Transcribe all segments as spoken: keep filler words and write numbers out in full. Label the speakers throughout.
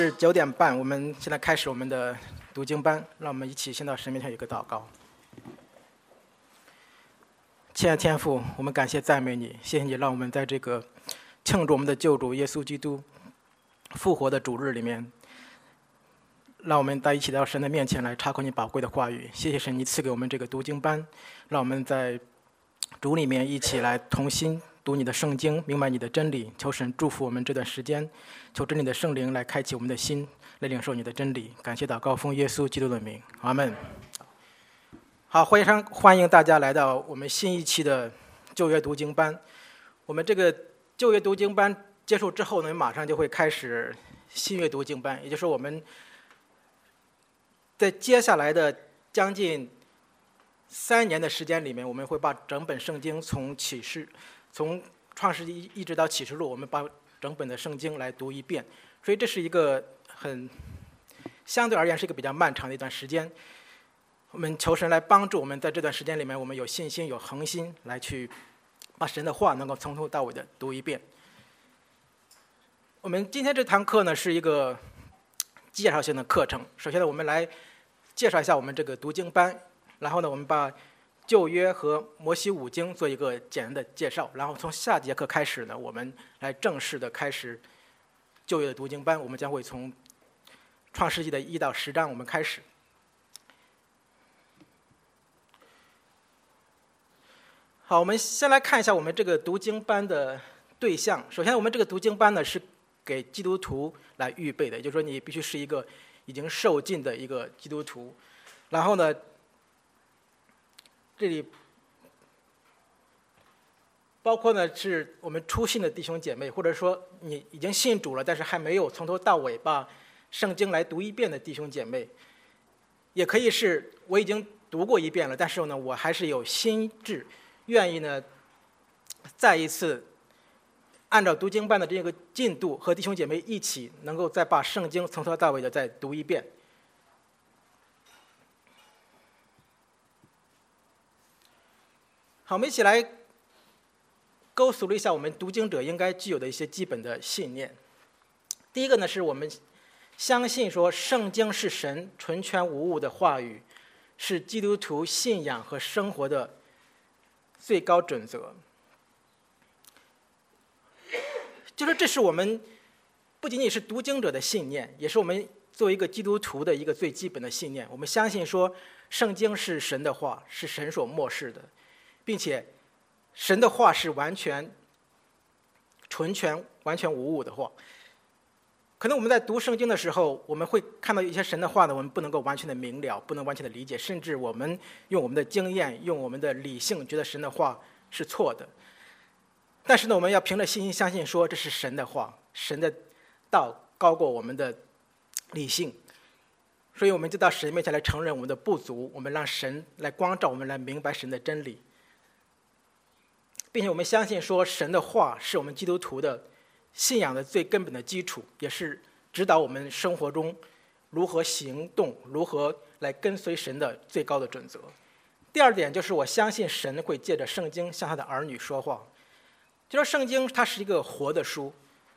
Speaker 1: 是九点半，我们现在开始我们的读经班，让我们一起先到神面前有一个祷告。亲爱的天父，我们感谢赞美你，谢谢你让我们在这个庆祝我们的救主耶稣基督复活的主日里面，让我们在一起到神的面前来查考你宝贵的话语。谢谢神，你赐给我们这个读经班，让我们在主里面一起来同心读你的圣经，明白你的真理。求神祝福我们这段时间，求真理的圣灵来开启我们的心，来领受你的真理。感谢祷告奉耶稣基督的名，阿们。好，欢迎欢迎大家来到我们新一期的旧约读经班。我们这个旧约读经班结束之后呢，马上就会开始新约读经班，也就是我们在接下来的将近三年的时间里面，我们会把整本圣经从启示，从创世纪一直到启示录，我们把整本的圣经来读一遍。所以这是一个很相对而言是一个比较漫长的一段时间。我们求神来帮助我们，在这段时间里面，我们有信心、有恒心，来去把神的话能够从头到尾的读一遍。我们今天这堂课呢，是一个介绍性的课程。首先呢，我们来介绍一下我们这个读经班，然后呢，我们把旧约和摩西五经做一个简单的介绍，然后从下节课开始呢，我们来正式的开始旧约的读经班。我们将会从创世纪的一到十章我们开始。好，我们先来看一下我们这个读经班的对象。首先，我们这个读经班呢是给基督徒来预备的，也就是说，你必须是一个已经受浸的一个基督徒。然后呢，这里包括呢是我们初信的弟兄姐妹，或者说你已经信主了，但是还没有从头到尾把圣经来读一遍的弟兄姐妹，也可以是我已经读过一遍了，但是呢我还是有心志，愿意呢再一次按照读经班的这个进度，和弟兄姐妹一起能够再把圣经从头到尾的再读一遍。好，我们一起来勾述了一下我们读经者应该具有的一些基本的信念。第一个呢，是我们相信说圣经是神纯全无误的话语，是基督徒信仰和生活的最高准则。就是这是我们不仅仅是读经者的信念，也是我们作为一个基督徒的一个最基本的信念。我们相信说圣经是神的话，是神所默示的，并且神的话是完全纯全完全无误的话。可能我们在读圣经的时候，我们会看到一些神的话呢，我们不能够完全的明了，不能完全的理解，甚至我们用我们的经验，用我们的理性觉得神的话是错的。但是呢，我们要凭着信心相信说这是神的话，神的道高过我们的理性，所以我们就到神面前来承认我们的不足，我们让神来光照我们，来明白神的真理，并且我们相信说神的话是我们基督徒的信仰的最根本的基础，也是指导我们生活中如何行动，如何来跟随神的最高的准则。第二点就是我相信神会借着圣经向他的儿女说话。就说圣经它是一个活的书，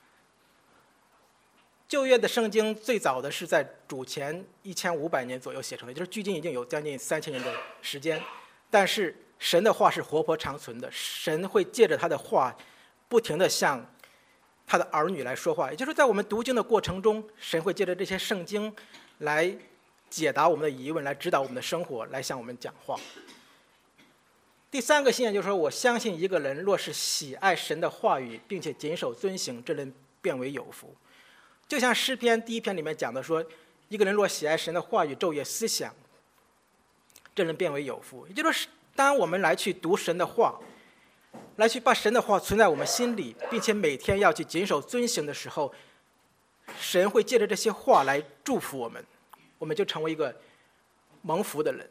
Speaker 1: 旧约的圣经最早的是在主前一千五百年左右写成的，就是距今已经有将近三千年的时间。但是神的话是活泼长存的，神会借着他的话不停地向他的儿女来说话，也就是在我们读经的过程中，神会借着这些圣经来解答我们的疑问，来指导我们的生活，来向我们讲话。第三个信念就是说，我相信一个人若是喜爱神的话语，并且谨守遵行，这人便为有福。就像诗篇第一篇里面讲的说，一个人若喜爱神的话语，昼夜思想，这人便为有福。也就是说，当我们来去读神的话，来去把神的话存在我们心里，并且每天要去谨守遵行的时候，神会借着这些话来祝福我们，我们就成为一个蒙福的人。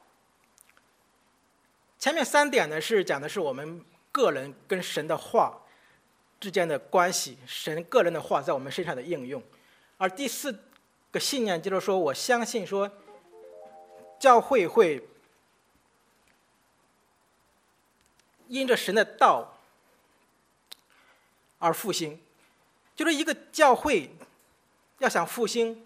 Speaker 1: 前面三点呢是讲的是我们个人跟神的话之间的关系，神个人的话在我们身上的应用。而第四个信念就是说，我相信说教会会因着神的道而复兴。就是一个教会要想复兴，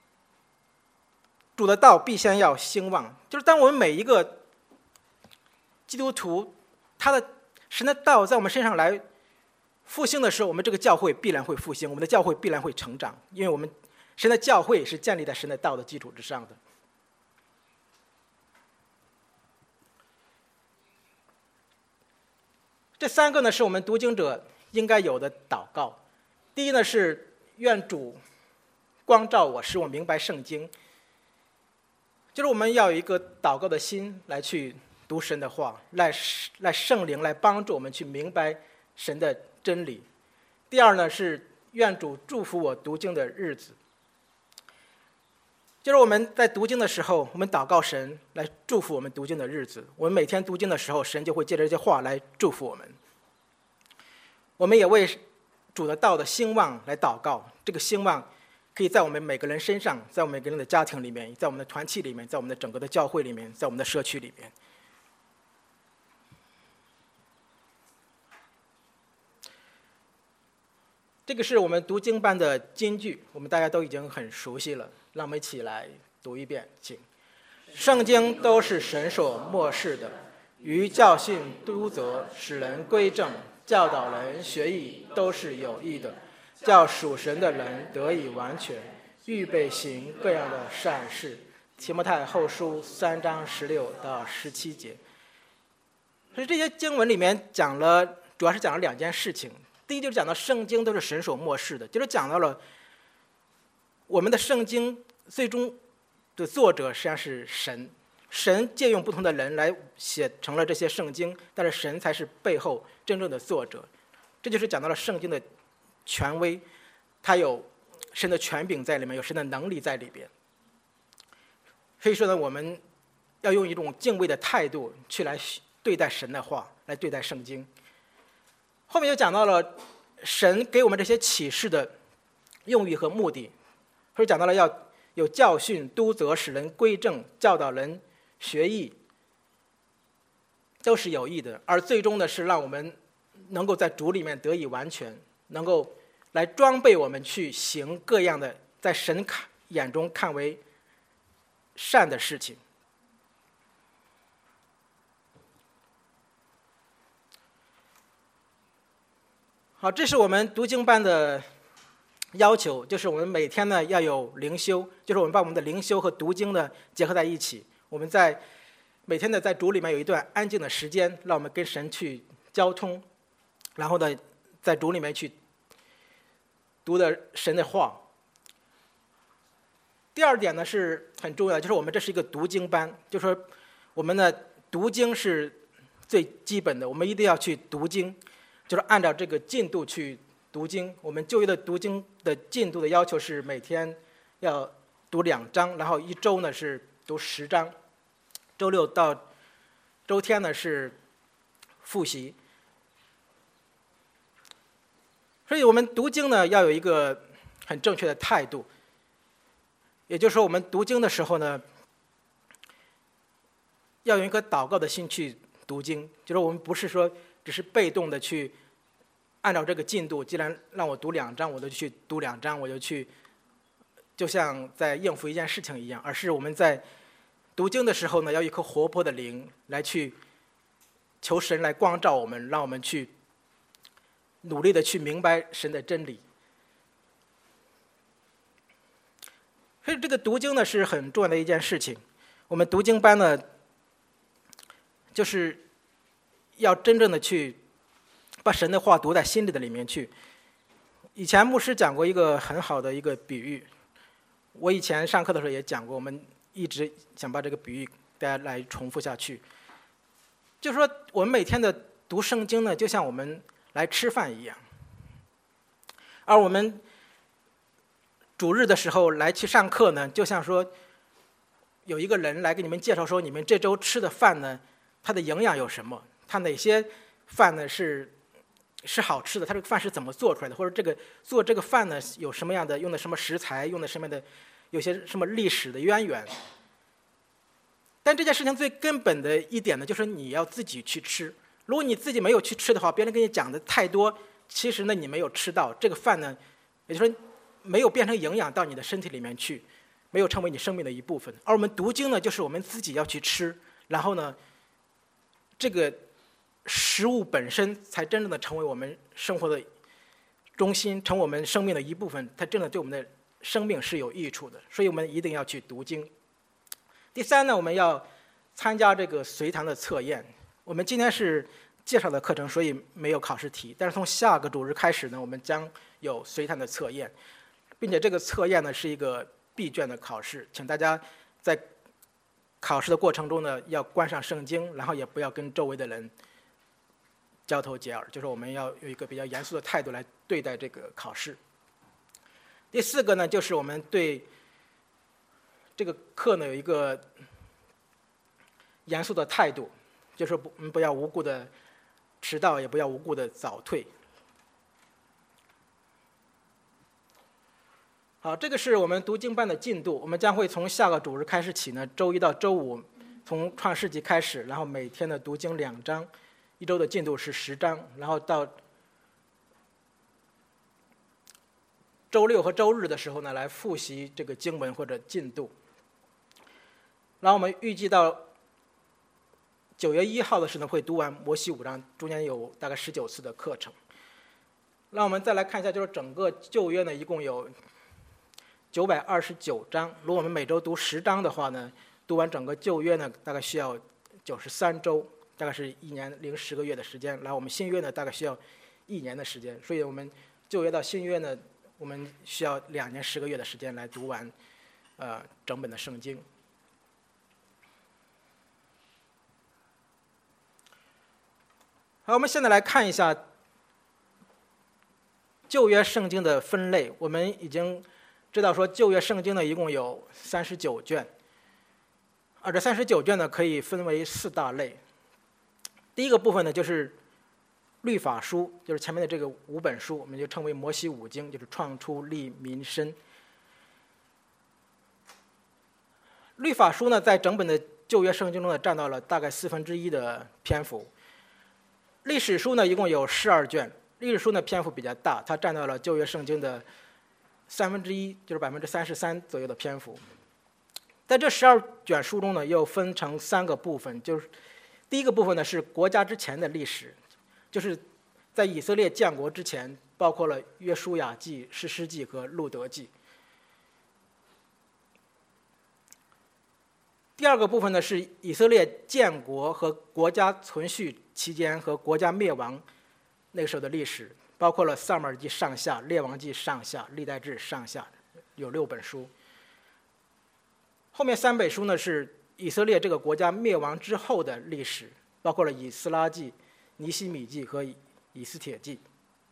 Speaker 1: 主的道必先要兴旺。就是当我们每一个基督徒，他的神的道在我们身上来复兴的时候，我们这个教会必然会复兴，我们的教会必然会成长，因为我们神的教会是建立在神的道的基础之上的。这三个呢，是我们读经者应该有的祷告。第一呢，是愿主光照我，使我明白圣经。就是我们要有一个祷告的心来去读神的话，来来圣灵来帮助我们去明白神的真理。第二呢，是愿主祝福我读经的日子。就是我们在读经的时候，我们祷告神来祝福我们读经的日子。我们每天读经的时候，神就会借着这些话来祝福我们。我们也为主的道的兴旺来祷告，这个兴旺可以在我们每个人身上，在我们每个人的家庭里面，在我们的团契里面，在我们的整个的教会里面，在我们的社区里面。这个是我们读经班的金句，我们大家都已经很熟悉了，让我们一起来读一遍，请。圣经都是神所默示的，于教训、督责、使人归正、教导人学义，都是有益的，叫属神的人得以完全，预备行各样的善事。提摩太后书三章十六到十七节。所以这些经文里面讲了，主要是讲了两件事情。第一就是讲到圣经都是神所默示的，就是讲到了我们的圣经最终的作者实际上是神，神借用不同的人来写成了这些圣经，但是神才是背后真正的作者。这就是讲到了圣经的权威，它有神的权柄在里面，有神的能力在里边。所以说呢，我们要用一种敬畏的态度去来对待神的话，来对待圣经。后面又讲到了神给我们这些启示的用意和目的，或者讲到了要有教训、督责、使人归正、教导人学义，都是有益的。而最终呢，是让我们能够在主里面得以完全，能够来装备我们去行各样的在神看眼中看为善的事情。好，这是我们读经班的要求，就是我们每天呢要有灵修，就是我们把我们的灵修和读经呢结合在一起。我们在每天呢在主里面有一段安静的时间，让我们跟神去交通，然后呢在主里面去读的神的话。第二点呢是很重要的，就是我们这是一个读经班，就是说我们呢读经是最基本的，我们一定要去读经。就是按照这个进度去读经。我们旧约的读经的进度的要求是每天要读两章，然后一周呢是读十章，周六到周天呢是复习。所以我们读经呢要有一个很正确的态度，也就是说我们读经的时候呢要用一颗祷告的心去读经，就是我们不是说只是被动的去按照这个进度，既然让我读两章，我就去读两章，我就去，就像在应付一件事情一样，而是我们在读经的时候呢，要一颗活泼的灵来去求神来光照我们，让我们去努力的去明白神的真理。所以这个读经呢是很重要的一件事情。我们读经班呢，就是要真正的去把神的话读在心里的里面去。以前牧师讲过一个很好的一个比喻，我以前上课的时候也讲过，我们一直想把这个比喻大家来重复下去。就是说我们每天的读圣经呢，就像我们来吃饭一样，而我们主日的时候来去上课呢，就像说有一个人来给你们介绍说，你们这周吃的饭呢，它的营养有什么，它哪些饭呢是是好吃的，它这个饭是怎么做出来的，或者这个做这个饭呢有什么样的用的什么食材，用的什么的有些什么历史的渊源。但这件事情最根本的一点呢，就是你要自己去吃。如果你自己没有去吃的话，别人跟你讲的太多，其实呢你没有吃到这个饭呢，也就是说没有变成营养到你的身体里面去，没有成为你生命的一部分。而我们读经呢，就是我们自己要去吃，然后呢，这个食物本身才真正的成为我们生活的中心，成为我们生命的一部分，它真的对我们的生命是有益处的。所以我们一定要去读经。第三呢，我们要参加这个随堂的测验。我们今天是介绍的课程，所以没有考试题。但是从下个主日开始呢，我们将有随堂的测验，并且这个测验呢是一个闭卷的考试，请大家在考试的过程中呢要关上圣经，然后也不要跟周围的人交头接耳，就是我们要有一个比较严肃的态度来对待这个考试。第四个呢，就是我们对这个课呢有一个严肃的态度，就是不不要无故的迟到，也不要无故的早退。好，这个是我们读经班的进度。我们将会从下个主日开始起呢，周一到周五从创世纪开始，然后每天的读经两章，一周的进度是十章，然后到周六和周日的时候呢，来复习这个经文或者进度。然后我们预计到九月一号的时候呢，会读完摩西五章，中间有大概十九次的课程。让我们再来看一下，就是整个旧约呢，一共有九百二十九章。如果我们每周读十章的话呢，读完整个旧约呢，大概需要九十三周，大概是一年零十个月的时间。然后我们新约呢，大概需要一年的时间。所以我们旧约到新约呢，我们需要两年十个月的时间来读完呃整本的圣经。好，我们现在来看一下旧约圣经的分类。我们已经知道说，旧约圣经呢一共有三十九卷，而这三十九卷呢可以分为四大类。第一个部分呢就是律法书，就是前面的这个五本书，我们就称为摩西五经，就是创出利民申。律法书呢在整本的旧约圣经中呢占到了大概四分之一的篇幅。历史书呢一共有十二卷，历史书呢篇幅比较大，它占到了旧约圣经的三分之一，就是百分之三十三左右的篇幅。在这十二卷书中呢，又分成三个部分，就是第一个部分呢是国家之前的历史，就是在以色列建国之前，包括了约书亚记、士师记和路德记。第二个部分呢是以色列建国和国家存续期间和国家灭亡那个时候的历史，包括了撒母耳记上下、列王记上下、历代志上下，有六本书。后面三本书呢是以色列这个国家灭亡之后的历史，包括了以斯拉记、尼希米记和以斯帖记。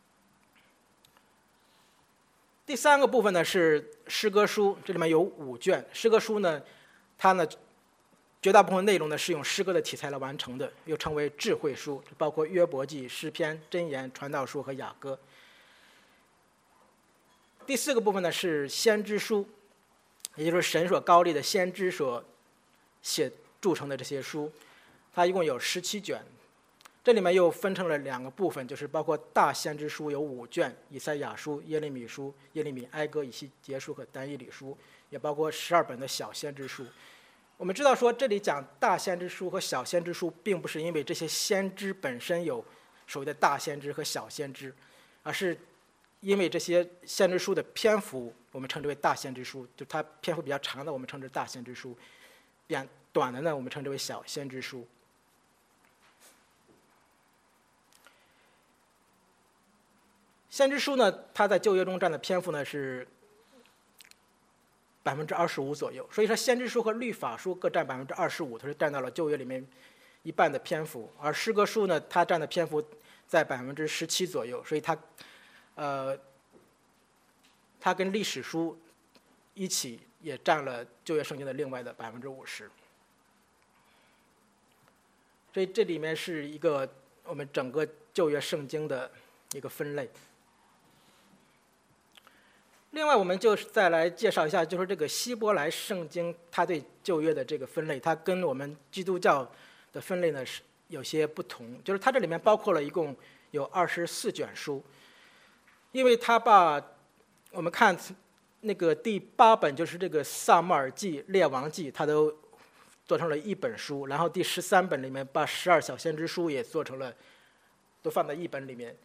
Speaker 1: 第三个部分呢是诗歌书，这里面有五卷。诗歌书呢，它呢绝大部分内容呢是用诗歌的题材来完成的，又称为智慧书，包括约伯记、诗篇、箴言、传道书和雅歌。第四个部分呢是先知书，也就是神所高立的先知所写著成的这些书，它一共有十七卷。这里面又分成了两个部分，就是包括大先知书有五卷，以赛亚书、耶利米书、耶利米哀歌、以西结书和但以理书，也包括十二本的小先知书。我们知道说，这里讲大先知书和小先知书，并不是因为这些先知本身有所谓的大先知和小先知，而是因为这些先知书的篇幅，我们称之为大先知书，就它篇幅比较长的，我们称之为大先知书；比较短的呢，我们称之为小先知书。先知书呢，它在旧约中占的篇幅呢是百分之二十五左右，所以说先知书和律法书各占百分之二十五，它是占到了旧约里面一半的篇幅。而诗歌书呢，它占的篇幅在百分之十七左右，所以它，呃，它跟历史书一起也占了旧约圣经的另外的百分之五十。所以这里面是一个我们整个旧约圣经的一个分类。另外，我们就再来介绍一下，就是这个希伯来圣经，它对旧约的这个分类，它跟我们基督教的分类呢是有些不同。就是它这里面包括了一共有二十四卷书，因为它把我们看那个第八本就是这个撒母耳记、列王记，它都做成了一本书。然后第十三本里面把十二小先知书也做成了，都放在一本里面。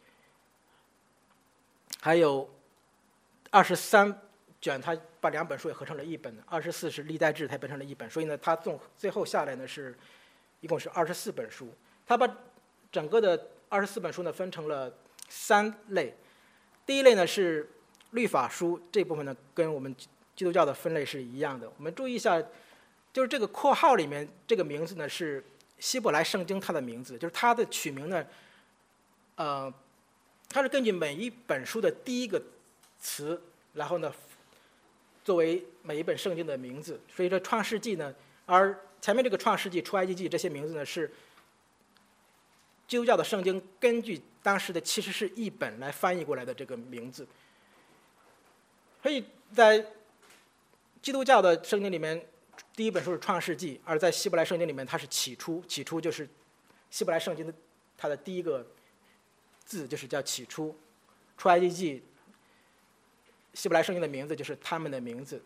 Speaker 1: 还有二十三卷，他把两本书也合成了一本；二十四是历代志，它变成了一本。所以呢，他总最后下来呢是，一共是二十四本书。他把整个的二十四本书呢分成了三类。第一类呢是律法书，这部分呢跟我们基督教的分类是一样的。我们注意一下，就是这个括号里面这个名字呢是希伯来圣经它的名字，就是它的取名呢，呃，它是根据每一本书的第一个词，然后呢作为每一本圣经的名字。所以说创世纪呢，而前面这个创世纪、出埃及记这些名字呢是基督教的圣经根据当时的其实是译本来翻译过来的这个名字。所以在基督教的圣经里面，第一本书是创世纪，而在希伯来圣经里面它是起初，起初就是希伯来圣经的它的第一个字就是叫起初。出埃及记希伯来圣经的名字就是他们的名字。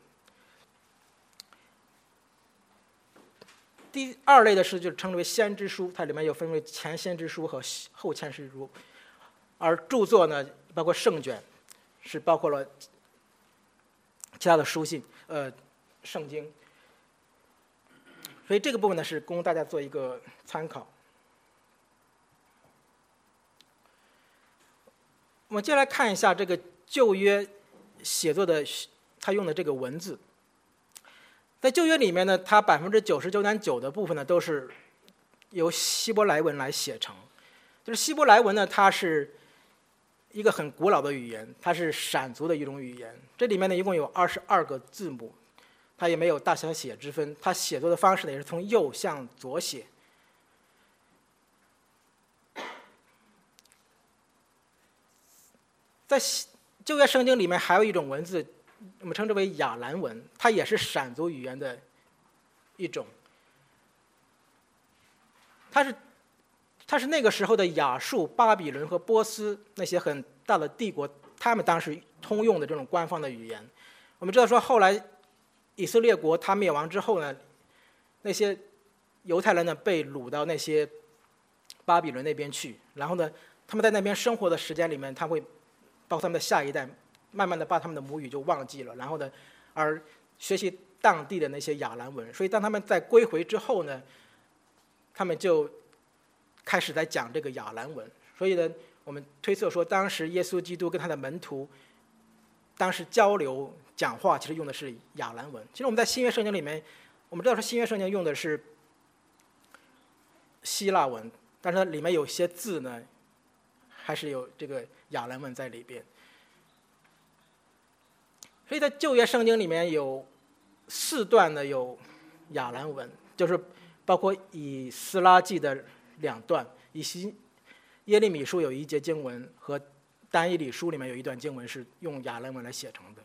Speaker 1: 第二类的诗就称之为先知书，它里面有分为前先知书和后先知书，而著作呢包括圣卷，是包括了其他的书信，呃，圣经。所以这个部分呢是供大家做一个参考。我们接下来看一下这个旧约写作的，他用的这个文字。在旧约里面呢，它百分之九十九点九的部分呢都是由希伯来文来写成。就是希伯来文呢，它是一个很古老的语言，它是闪族的一种语言。这里面呢一共有二十二个字母，它也没有大小写之分。它写作的方式呢也是从右向左写。在旧约圣经里面还有一种文字，我们称之为亚兰文，它也是闪族语言的一种。它是它是那个时候的亚述、巴比伦和波斯那些很大的帝国，他们当时通用的这种官方的语言。我们知道说，后来以色列国它灭亡之后呢，那些犹太人呢被掳到那些巴比伦那边去，然后呢，他们在那边生活的时间里面，他会包括他们的下一代，慢慢的把他们的母语就忘记了，然后呢，而学习当地的那些亚兰文。所以当他们在归回之后呢，他们就开始在讲这个亚兰文。所以呢，我们推测说，当时耶稣基督跟他的门徒当时交流讲话，其实用的是亚兰文。其实我们在新约圣经里面，我们知道说新约圣经用的是希腊文，但是它里面有些字呢，还是有这个亚兰文在里边。所以在旧约圣经里面有四段呢有亚兰文，就是包括以斯拉记的两段，以西耶利米书有一节经文和但以理书里面有一段经文是用亚兰文来写成的。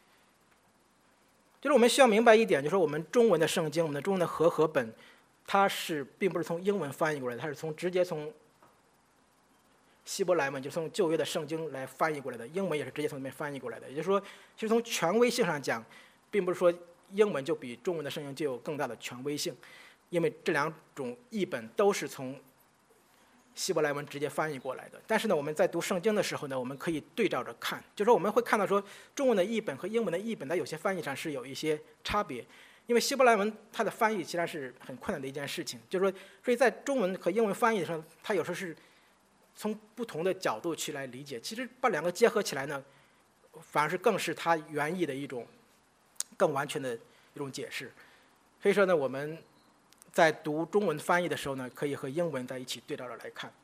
Speaker 1: 就是我们需要明白一点，就是我们中文的圣经，我们的中文的和合本，它是并不是从英文翻译过来的，它是从直接从希伯来文，就从旧约的圣经来翻译过来的，英文也是直接从那边翻译过来的。也就是说，其实从权威性上讲，并不是说英文就比中文的圣经就有更大的权威性，因为这两种译本都是从希伯来文直接翻译过来的。但是呢，我们在读圣经的时候呢，我们可以对照着看，就是说我们会看到说，中文的译本和英文的译本在有些翻译上是有一些差别。因为希伯来文它的翻译其实是很困难的一件事情，就是说，所以在中文和英文翻译的时候，它有时候是从不同的角度去来理解。其实把两个结合起来呢，反而是更是它原意的一种更完全的一种解释。所以说呢，我们在读中文翻译的时候呢，可以和英文在一起对照着来看。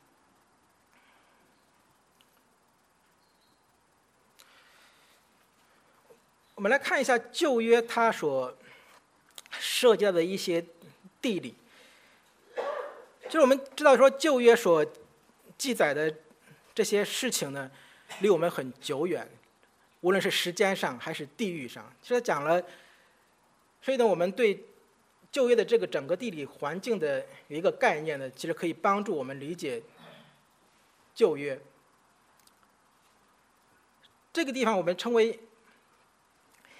Speaker 1: 我们来看一下旧约它所涉及到的一些地理。就是我们知道说，旧约所记载的这些事情呢，离我们很久远，无论是时间上还是地域上。其实讲了，所以呢，我们对旧约的这个整个地理环境的有一个概念呢，其实可以帮助我们理解旧约。这个地方我们称为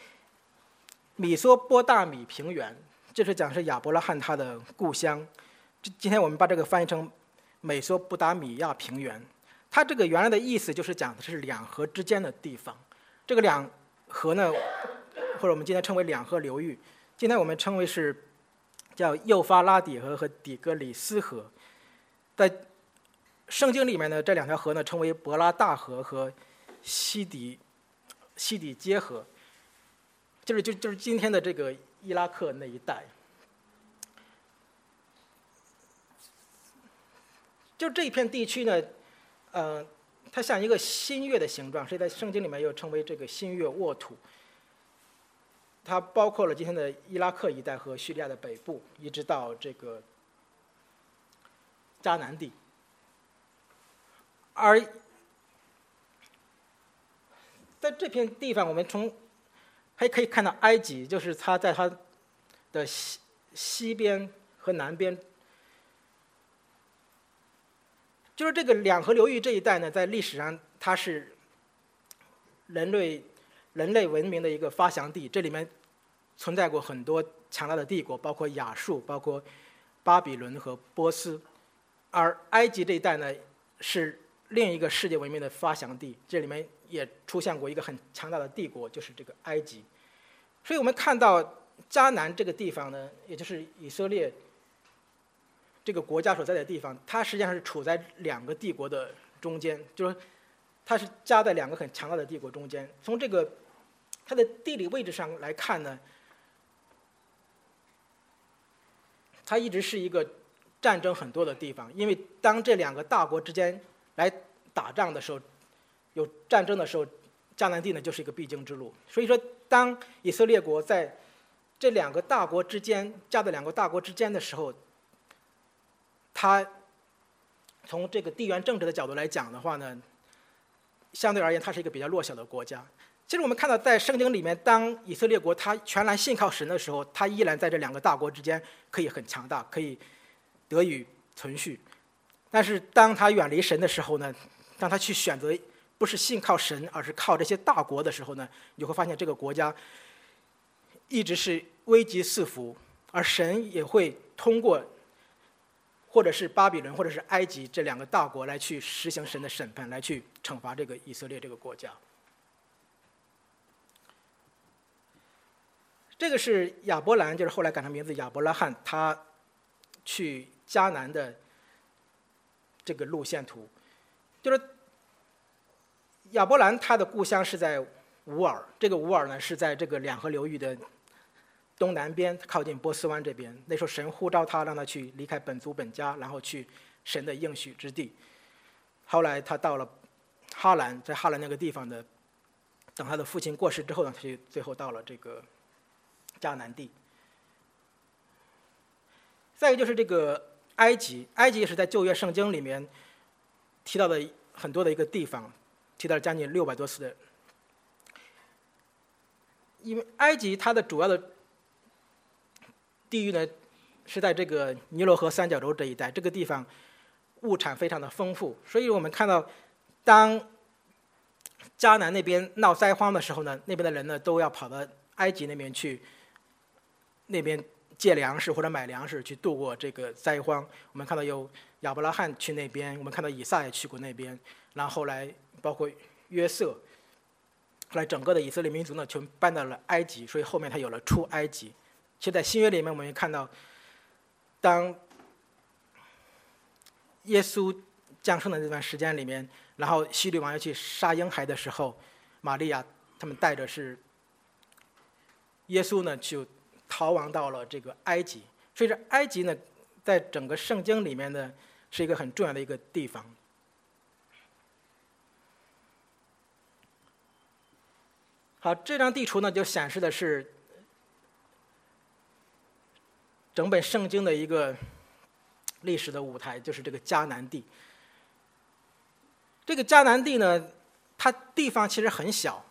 Speaker 1: 米索波大米平原，这是讲是亚伯拉罕他的故乡。今天我们把这个翻译成美索不达米亚平原。它这个原来的意思就是讲的是两河之间的地方。这个两河呢，或者我们今天称为两河流域，今天我们称为是叫幼发拉底河和底格里斯河。在圣经里面呢，这两条河呢称为伯拉大河和西底西底结河，就是就就是今天的这个伊拉克那一带。就这一片地区呢，呃，它像一个新月的形状，所以在圣经里面又称为这个新月沃土。它包括了今天的伊拉克一带和叙利亚的北部，一直到这个迦南地。而在这片地方，我们从还可以看到埃及，就是它在它的西西边和南边。就是这个两河流域这一带呢，在历史上它是人类人类文明的一个发祥地，这里面存在过很多强大的帝国，包括亚述、包括巴比伦和波斯。而埃及这一带呢，是另一个世界文明的发祥地，这里面也出现过一个很强大的帝国，就是这个埃及。所以我们看到迦南这个地方呢，也就是以色列这个国家所在的地方，它实际上是处在两个帝国的中间，就是它是夹在两个很强大的帝国中间。从这个它的地理位置上来看呢，它一直是一个战争很多的地方，因为当这两个大国之间来打仗的时候，有战争的时候，迦南地呢就是一个必经之路。所以说，当以色列国在这两个大国之间夹在两个大国之间的时候，它从这个地缘政治的角度来讲的话呢，相对而言它是一个比较弱小的国家。其实我们看到在圣经里面，当以色列国它全然信靠神的时候，它依然在这两个大国之间可以很强大，可以得以存续。但是当他远离神的时候呢，当他去选择不是信靠神，而是靠这些大国的时候呢，你会发现这个国家一直是危机四伏，而神也会通过或者是巴比伦或者是埃及这两个大国来去实行神的审判，来去惩罚这个以色列这个国家。这个是亚伯兰，就是后来改成名字亚伯拉罕，他去迦南的这个路线图。就是亚伯兰他的故乡是在乌尔，这个乌尔呢是在这个两河流域的东南边，靠近波斯湾这边。那时候神呼召他，让他去离开本族本家，然后去神的应许之地。后来他到了哈兰，在哈兰那个地方的，等他的父亲过世之后呢，他就最后到了这个迦南地。再一个就是这个埃及，埃及也是在旧约圣经里面提到的很多的一个地方，提到了将近六百多次的。因为埃及它的主要的地域呢是在这个尼罗河三角洲这一带，这个地方物产非常的丰富，所以我们看到当迦南那边闹灾荒的时候呢，那边的人呢都要跑到埃及那边去，那边借粮食或者买粮食去度过这个灾荒。我们看到有亚伯拉罕去那边，我们看到以撒也去过那边，然后后来包括约瑟，后来整个的以色列民族呢全搬到了埃及，所以后面他有了出埃及。其实在新约里面我们也看到，当耶稣降生的那段时间里面，然后希律王要去杀婴孩的时候，玛利亚他们带着是耶稣呢就逃亡到了这个埃及。所以这埃及呢在整个圣经里面呢是一个很重要的一个地方。好，这张地图呢就显示的是整本圣经的一个历史的舞台，就是这个迦南地。这个迦南地呢，它地方其实很小，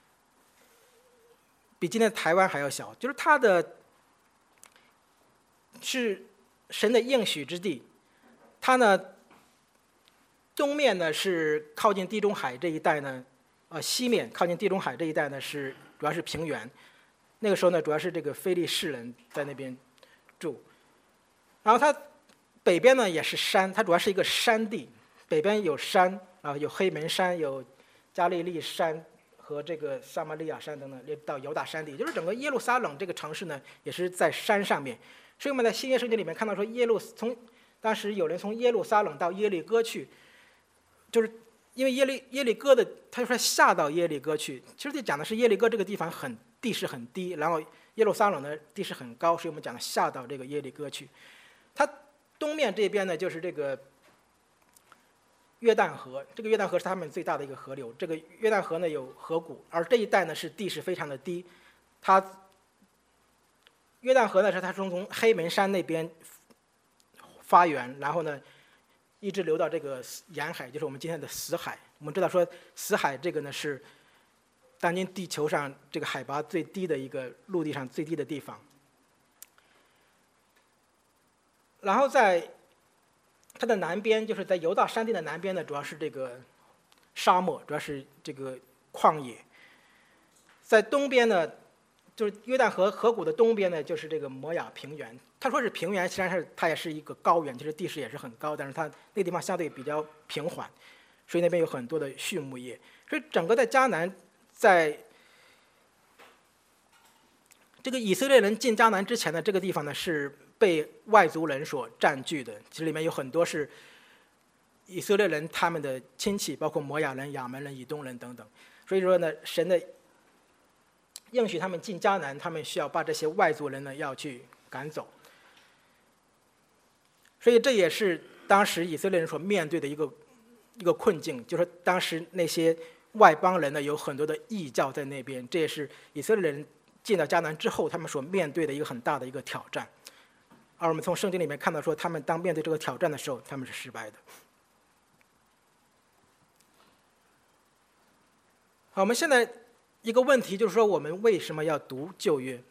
Speaker 1: 比今天的台湾还要小，就是它的是神的应许之地。它呢东面呢是靠近地中海这一带呢，呃西面靠近地中海这一带呢是主要是平原， 那个时候呢，主要是这个非利士人在那边住。然后它北边呢也是山，它主要是一个山地，北边有山啊，有黑门山，有加利利山和这个撒玛利亚山等等，到犹大山地，就是整个耶路撒冷这个城市呢，也是在山上面。所以我们在新约圣经里面看到说，耶路从当时有人从耶路撒冷到耶利哥去，就是因为耶利耶利哥的，他就说下到耶利哥去。其实这讲的是耶利哥这个地方很地势很低，然后耶路撒冷的地势很高，所以我们讲的下到这个耶利哥去。它东面这边呢，就是这个约旦河，这个约旦河是他们最大的一个河流。这个约旦河呢有河谷，而这一带呢是地势非常的低。它约旦河呢是它从从黑门山那边发源，然后呢一直流到这个沿海，就是我们今天的死海。我们知道说死海这个呢是当今地球上这个海拔最低的一个陆地上最低的地方。然后在它的南边，就是在犹大山地的南边呢，主要是这个沙漠，主要是这个旷野。在东边呢，就是约旦河河谷的东边呢，就是这个摩亚平原。他说是平原，实际上是它也是一个高原，就是地势也是很高，但是它那个地方相对比较平缓，所以那边有很多的畜牧业。所以整个在迦南，在这个以色列人进迦南之前的这个地方呢，是被外族人所占据的。其实里面有很多是以色列人他们的亲戚，包括摩亚人、亚门人、以东人等等。所以说呢，神的应许他们进迦南，他们需要把这些外族人呢要去赶走。所以这也是当时以色列人所面对的一个一个困境，就是当时那些外邦人呢有很多的异教在那边，这也是以色列人进到迦南之后他们所面对的一个很大的一个挑战。而我们从圣经里面看到说，他们当面对这个挑战的时候，他们是失败的。好，我们现在一个问题就是说，我们为什么要读旧约？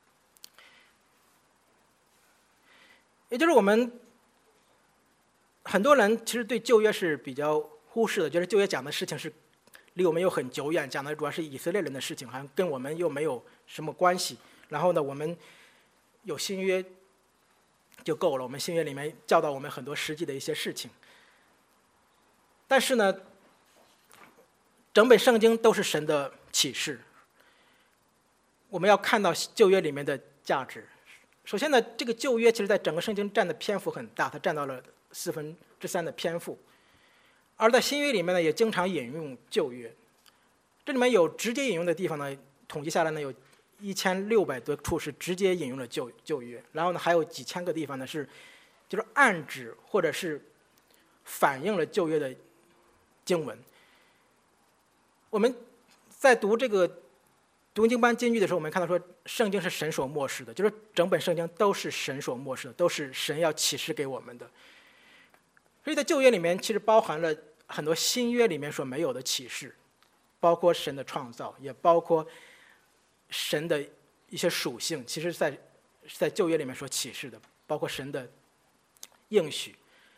Speaker 1: 也就是我们很多人其实对旧约是比较忽视的，觉得旧约讲的事情是离我们又很久远，讲的主要是以色列人的事情，好像跟我们又没有什么关系。然后呢，我们有新约就够了，我们新约里面教导我们很多实际的一些事情。但是呢，整本圣经都是神的启示，我们要看到旧约里面的价值。首先呢，这个旧约其实在整个圣经占的篇幅很大，它占到了四分之三的篇幅。而在新约里面呢，也经常引用旧约。这里面有直接引用的地方呢，统计下来呢有一千六百多处是直接引用了旧旧约，然后呢还有几千个地方呢是就是暗指或者是反映了旧约的经文。我们在读这个读经班金句的时候，我们看到说圣经是神所默示的，就是整本圣经都是神所默示的，都是神要启示给我们的。所以在旧约里面其实包含了很多新约里面所没有的启示，包括神的创造，也包括神的一些属性，其实在在旧约里面所启示的，包括神的应许。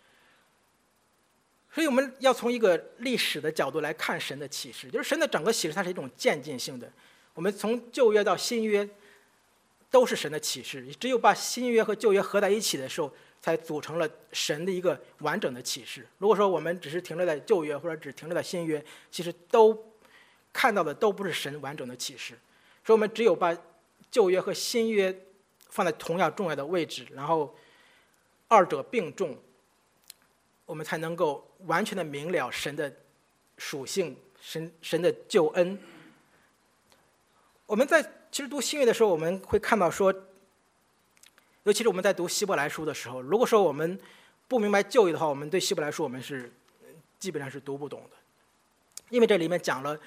Speaker 1: 所以我们要从一个历史的角度来看神的启示，就是神的整个启示它是一种渐进性的。我们从旧约到新约都是神的启示，只有把新约和旧约合在一起的时候，才组成了神的一个完整的启示。如果说我们只是停留在旧约或者只停留在新约，其实都看到的都不是神完整的启示。所以我们只有把旧约和新约放在同样重要的位置，然后二者并重，我们才能够完全的明了神的属性，神神的救恩。我们在其实读新约的时候，我们会看到说，尤其是我们在读希伯来书的时候，如果说我们不明白旧约的话，我们对希伯来书我们是基本上是读不懂的，因为这里面讲了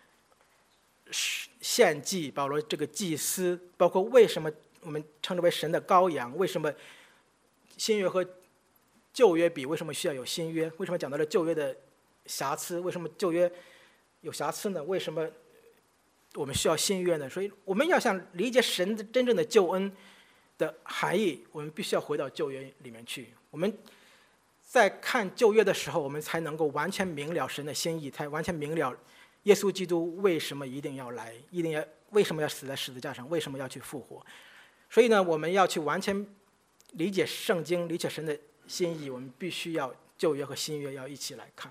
Speaker 1: 献祭，保罗这个祭司，包括为什么我们称之为神的羔羊，为什么新约和旧约比，为什么需要有新约，为什么讲到了旧约的瑕疵，为什么旧约有瑕疵呢？为什么我们需要新约呢？所以我们要想理解神的真正的救恩的含义，我们必须要回到旧约里面去。我们在看旧约的时候，我们才能够完全明了神的心意，才完全明了耶稣基督为什么一定要来，一定要为什么要死在十字架上，为什么要去复活。所以呢，我们要去完全理解圣经，理解神的心意，我们必须要旧约和新约要一起来看。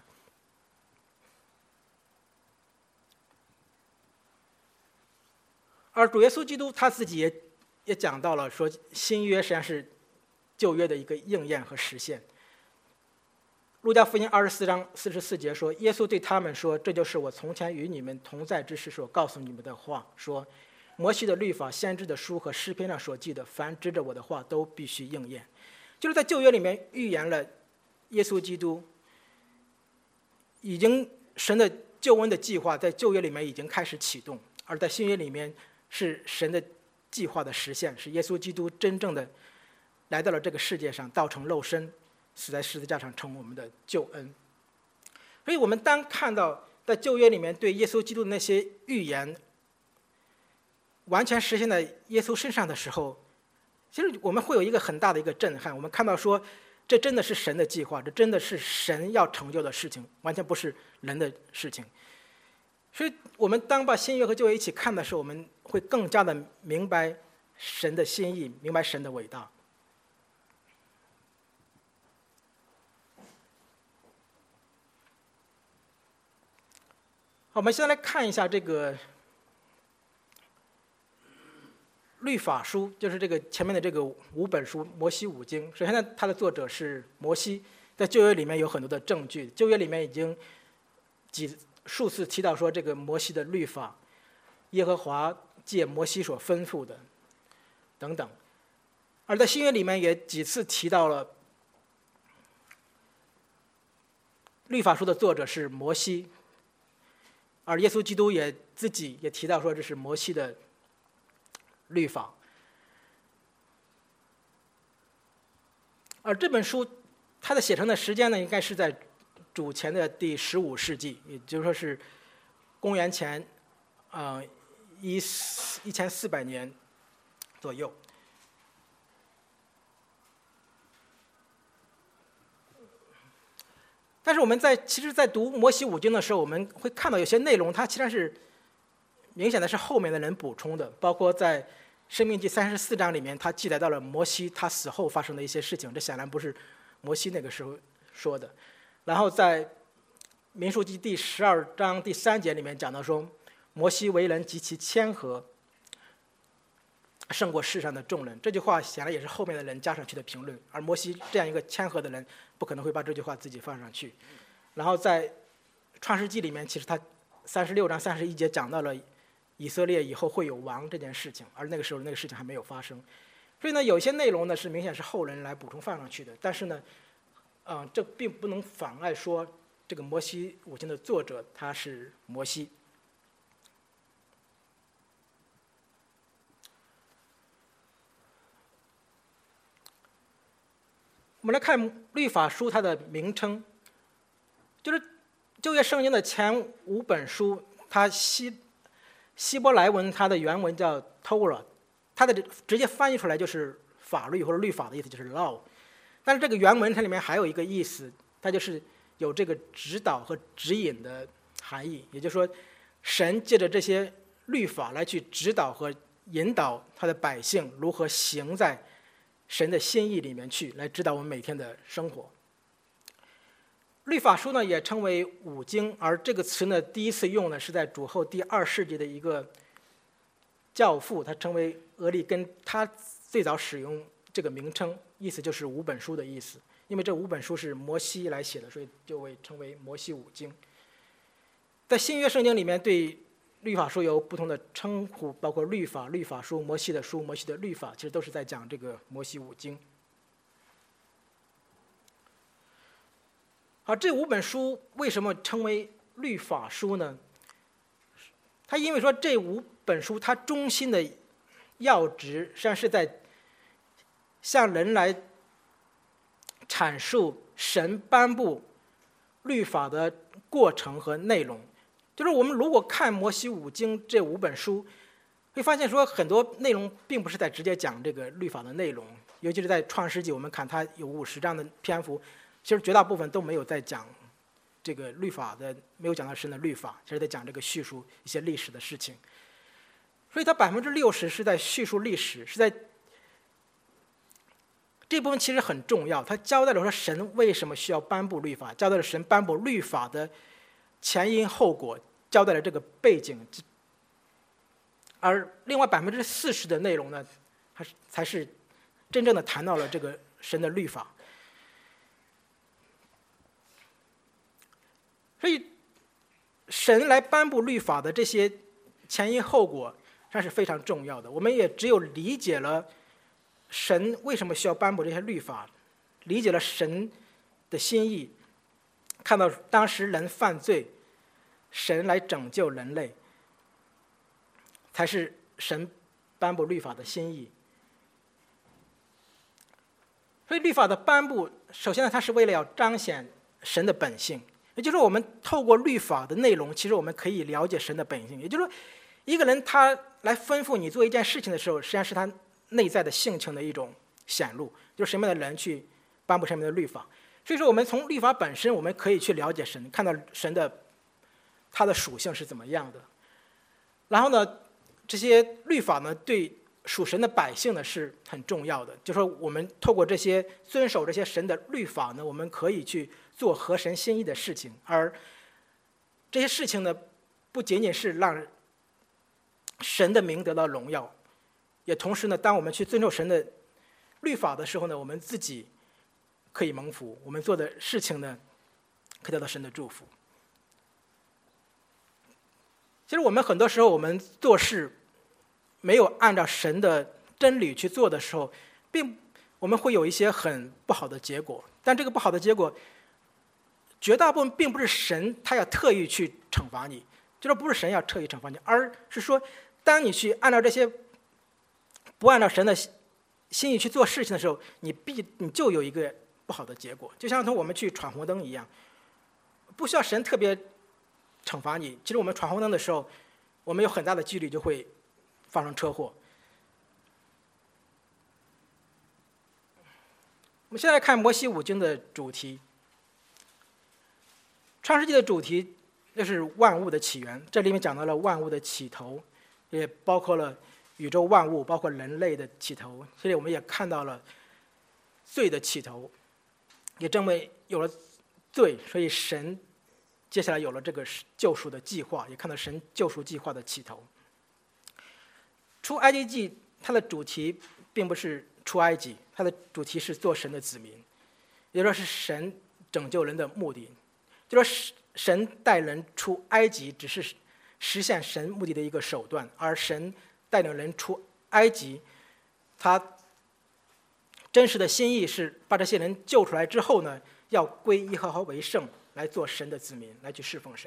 Speaker 1: 而主耶稣基督他自己也也讲到了，说新约实际上是旧约的一个应验和实现。路加福音二十四章四十四节说，耶稣对他们说：“这就是我从前与你们同在之时所告诉你们的话，说摩西的律法、先知的书和诗篇上所记的，凡指着我的话，都必须应验。”就是在旧约里面预言了耶稣基督，已经神的救恩的计划在旧约里面已经开始启动，而在新约里面是神的计划的实现，是耶稣基督真正的来到了这个世界上，道成肉身，死在十字架上，成为我们的救恩。所以我们当看到在旧约里面对耶稣基督的那些预言完全实现在耶稣身上的时候，其实我们会有一个很大的一个震撼。我们看到说，这真的是神的计划，这真的是神要成就的事情，完全不是人的事情。所以我们当把新约和旧约一起看的时候，我们会更加的明白神的心意，明白神的伟大。好，我们先来看一下这个律法书，就是这个前面的这个五本书，摩西五经。首先呢，它的作者是摩西，在旧约里面有很多的证据，旧约里面已经几数次提到说这个摩西的律法，耶和华借摩西所吩咐的等等。而在新约里面也几次提到了律法书的作者是摩西，而耶稣基督也自己也提到说这是摩西的律法。而这本书它的写成的时间呢，应该是在主前的第十五世纪，也就是说是公元前呃一一千四百年左右。但是我们在其实，在读摩西五经的时候，我们会看到有些内容，它其实是明显的是后面的人补充的，包括在申命记三十四章里面，他记载到了摩西他死后发生的一些事情，这显然不是摩西那个时候说的。然后在民数记第十二章第三节里面讲到说，摩西为人极其谦和，胜过世上的众人。这句话显然也是后面的人加上去的评论，而摩西这样一个谦和的人，不可能会把这句话自己放上去。然后在创世纪里面，其实他三十六章三十一节讲到了以色列以后会有王这件事情，而那个时候那个事情还没有发生。所以呢，有些内容呢是明显是后人来补充放上去的，但是呢，啊、呃，这并不能妨碍说这个摩西五经的作者他是摩西。我们来看律法书它的名称，就是旧约圣经的前五本书，它希希伯来文它的原文叫 Torah， 它的直接翻译出来就是法律或者律法的意思，就是 law。但是这个原文它里面还有一个意思，它就是有这个指导和指引的含义，也就是说，神借着这些律法来去指导和引导他的百姓如何行在神的心意里面去，来指导我们每天的生活。律法书呢也称为五经，而这个词呢第一次用呢是在主后第二世纪的一个教父，他称为俄利根，他最早使用这个名称，意思就是五本书的意思。因为这五本书是摩西来写的，所以就会称为摩西五经。在新约圣经里面对律法书有不同的称呼，包括律法、律法书、摩西的书、摩西的律法，其实都是在讲这个摩西五经。好，这五本书为什么称为律法书呢？它因为说这五本书它中心的要旨实际上是在向人来阐述神颁布律法的过程和内容。就是我们如果看摩西五经这五本书，会发现说很多内容并不是在直接讲这个律法的内容，尤其是在创世纪，我们看它有五十章的篇幅，其实绝大部分都没有在讲这个律法的，没有讲到神的律法，其实在讲这个叙述一些历史的事情。所以它百分之六十是在叙述历史，是在这部分其实很重要，它交代了说神为什么需要颁布律法，交代了神颁布律法的前因后果，交代了这个背景。而另外百分之四十的内容呢，它是才是真正的谈到了这个神的律法。所以，神来颁布律法的这些前因后果，它是非常重要的。我们也只有理解了神为什么需要颁布这些律法，理解了神的心意，看到当时人犯罪，神来拯救人类，才是神颁布律法的心意。所以，律法的颁布，首先呢，它是为了要彰显神的本性。也就是说，我们透过律法的内容，其实我们可以了解神的本性。也就是说，一个人他来吩咐你做一件事情的时候，实际上是他内在的性情的一种显露，就是什么样的人去颁布什么样的律法。所以说，我们从律法本身，我们可以去了解神，看到神的他的属性是怎么样的。然后呢，这些律法呢，对属神的百姓呢是很重要的。就是说，我们透过这些遵守这些神的律法呢，我们可以去做合神心意的事情，而这些事情呢，不仅仅是让神的名得到荣耀，也同时呢，当我们去遵守神的律法的时候呢，我们自己可以蒙福，我们做的事情呢，可以得到神的祝福。其实我们很多时候，我们做事没有按照神的真理去做的时候，并我们会有一些很不好的结果。但这个不好的结果，绝大部分并不是神他要特意去惩罚你，就是不是神要特意惩罚你，而是说，当你去按照这些不按照神的心意去做事情的时候，你必你就有一个不好的结果。就像同我们去闯红灯一样，不需要神特别惩罚你。其实我们闯红灯的时候，我们有很大的几率就会发生车祸。我们现在看摩西五经的主题，创世纪的主题就是万物的起源，这里面讲到了万物的起头，也包括了宇宙万物，包括人类的起头。这里我们也看到了罪的起头，也正为有了罪，所以神接下来有了这个救赎的计划，也看到神救赎计划的起头。出埃及记它的主题并不是出埃及，它的主题是做神的子民，也就是说是神拯救人的目的。就说神带人出埃及只是实现神目的的一个手段，而神带领人出埃及，他真实的心意是把这些人救出来之后呢，要归耶和华为圣，来做神的子民，来去侍奉神。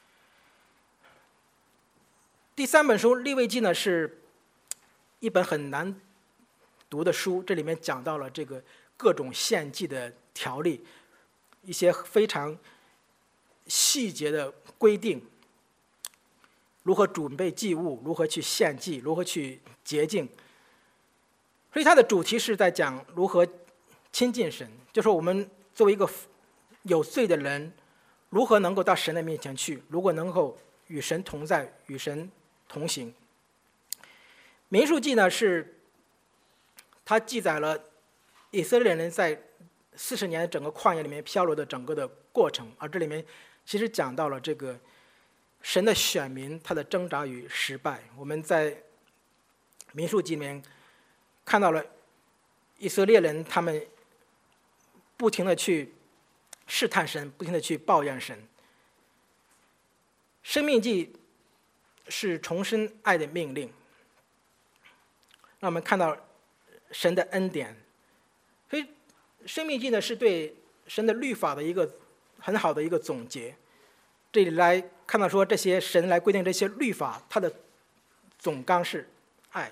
Speaker 1: 第三本书利未记呢，是一本很难读的书，这里面讲到了这个各种献祭的条例，一些非常细节的规定，如何准备祭物，如何去献祭，如何去洁净。所以它的主题是在讲如何亲近神，就是我们作为一个有罪的人，如何能够到神的面前去，如果能够与神同在，与神同行。民数记呢，是它记载了以色列人在四十年整个旷野里面漂流的整个的过程，而这里面其实讲到了这个神的选民他的挣扎与失败。我们在民数记里面看到了以色列人他们不停的去试探神，不停的去抱怨神。申命记是重申爱的命令，让我们看到神的恩典。所以申命记呢，是对神的律法的一个很好的一个总结。这里来看到说，这些神来规定这些律法，它的总纲是爱。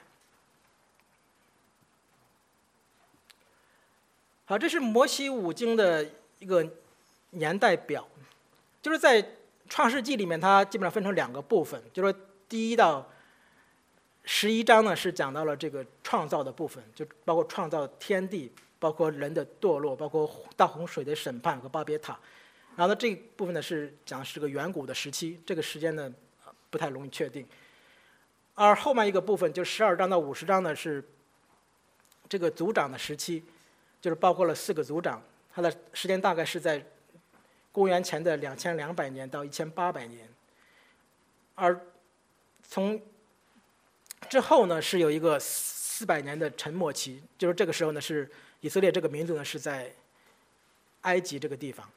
Speaker 1: 好，这是摩西五经的一个年代表，就是在创世纪里面，它基本上分成两个部分，就是说第一到十一章呢是讲到了这个创造的部分，就包括创造天地，包括人的堕落，包括大洪水的审判和巴别塔。 然后呢，这一部分呢是讲的是个远古的时期，这个时间呢不太容易确定。而后面一个部分，就十二章到五十章呢是这个族长的时期，就是包括了四个族长，它的时间大概是在公元前的两千两百年到一千八百年。而从之后呢，是有一个四百年的沉默期，就是这个时候呢，是以色列这个民族呢是在埃及这个地方。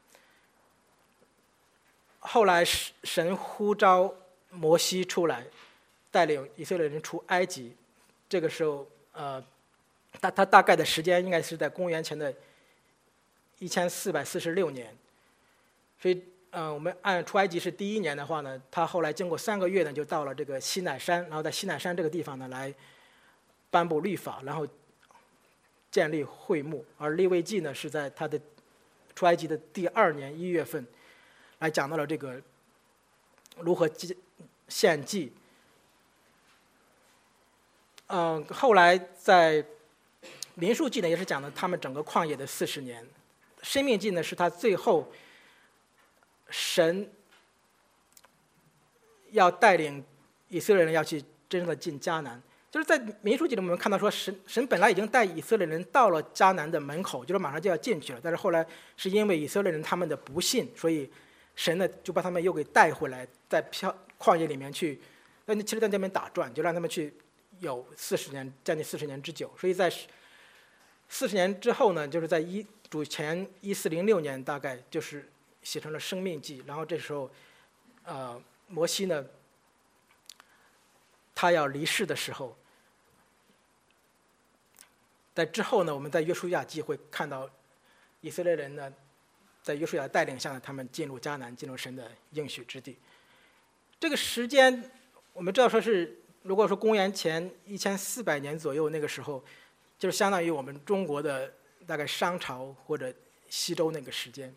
Speaker 1: 后来神呼召摩西出来，带领以色列人出埃及。这个时候，呃，他他大概的时间应该是在公元前的一千四百四十六年。所以，呃，我们按出埃及是第一年的话呢，他后来经过三个月呢，就到了这个西乃山，然后在西乃山这个地方呢来颁布律法，然后建立会幕。而利未记呢是在他的出埃及的第二年一月份。来讲到了这个如何献祭。嗯，后来在民数记呢，也是讲了他们整个旷野的四十年。申命记呢，是他最后神要带领以色列人要去真正的进迦南。就是在民数记里，我们看到说神神本来已经带以色列人到了迦南的门口，就是马上就要进去了，但是后来是因为以色列人他们的不信，所以神呢就把他们又给带回来，在飘旷野里面去，那其实在那边打转，就让他们去有四十年，将近四十年之久。所以在四十年之后呢，就是在一主前一四零六年，大概就是写成了《生命记》。然后这时候，呃，摩西呢，他要离世的时候，在之后呢，我们在约书亚记会看到以色列人呢。在约书亚带领下呢，他们进入迦南，进入神的应许之地。这个时间，我们知道说是，如果说公元前一千四百年左右那个时候，就是相当于我们中国的大概商朝或者西周那个时间。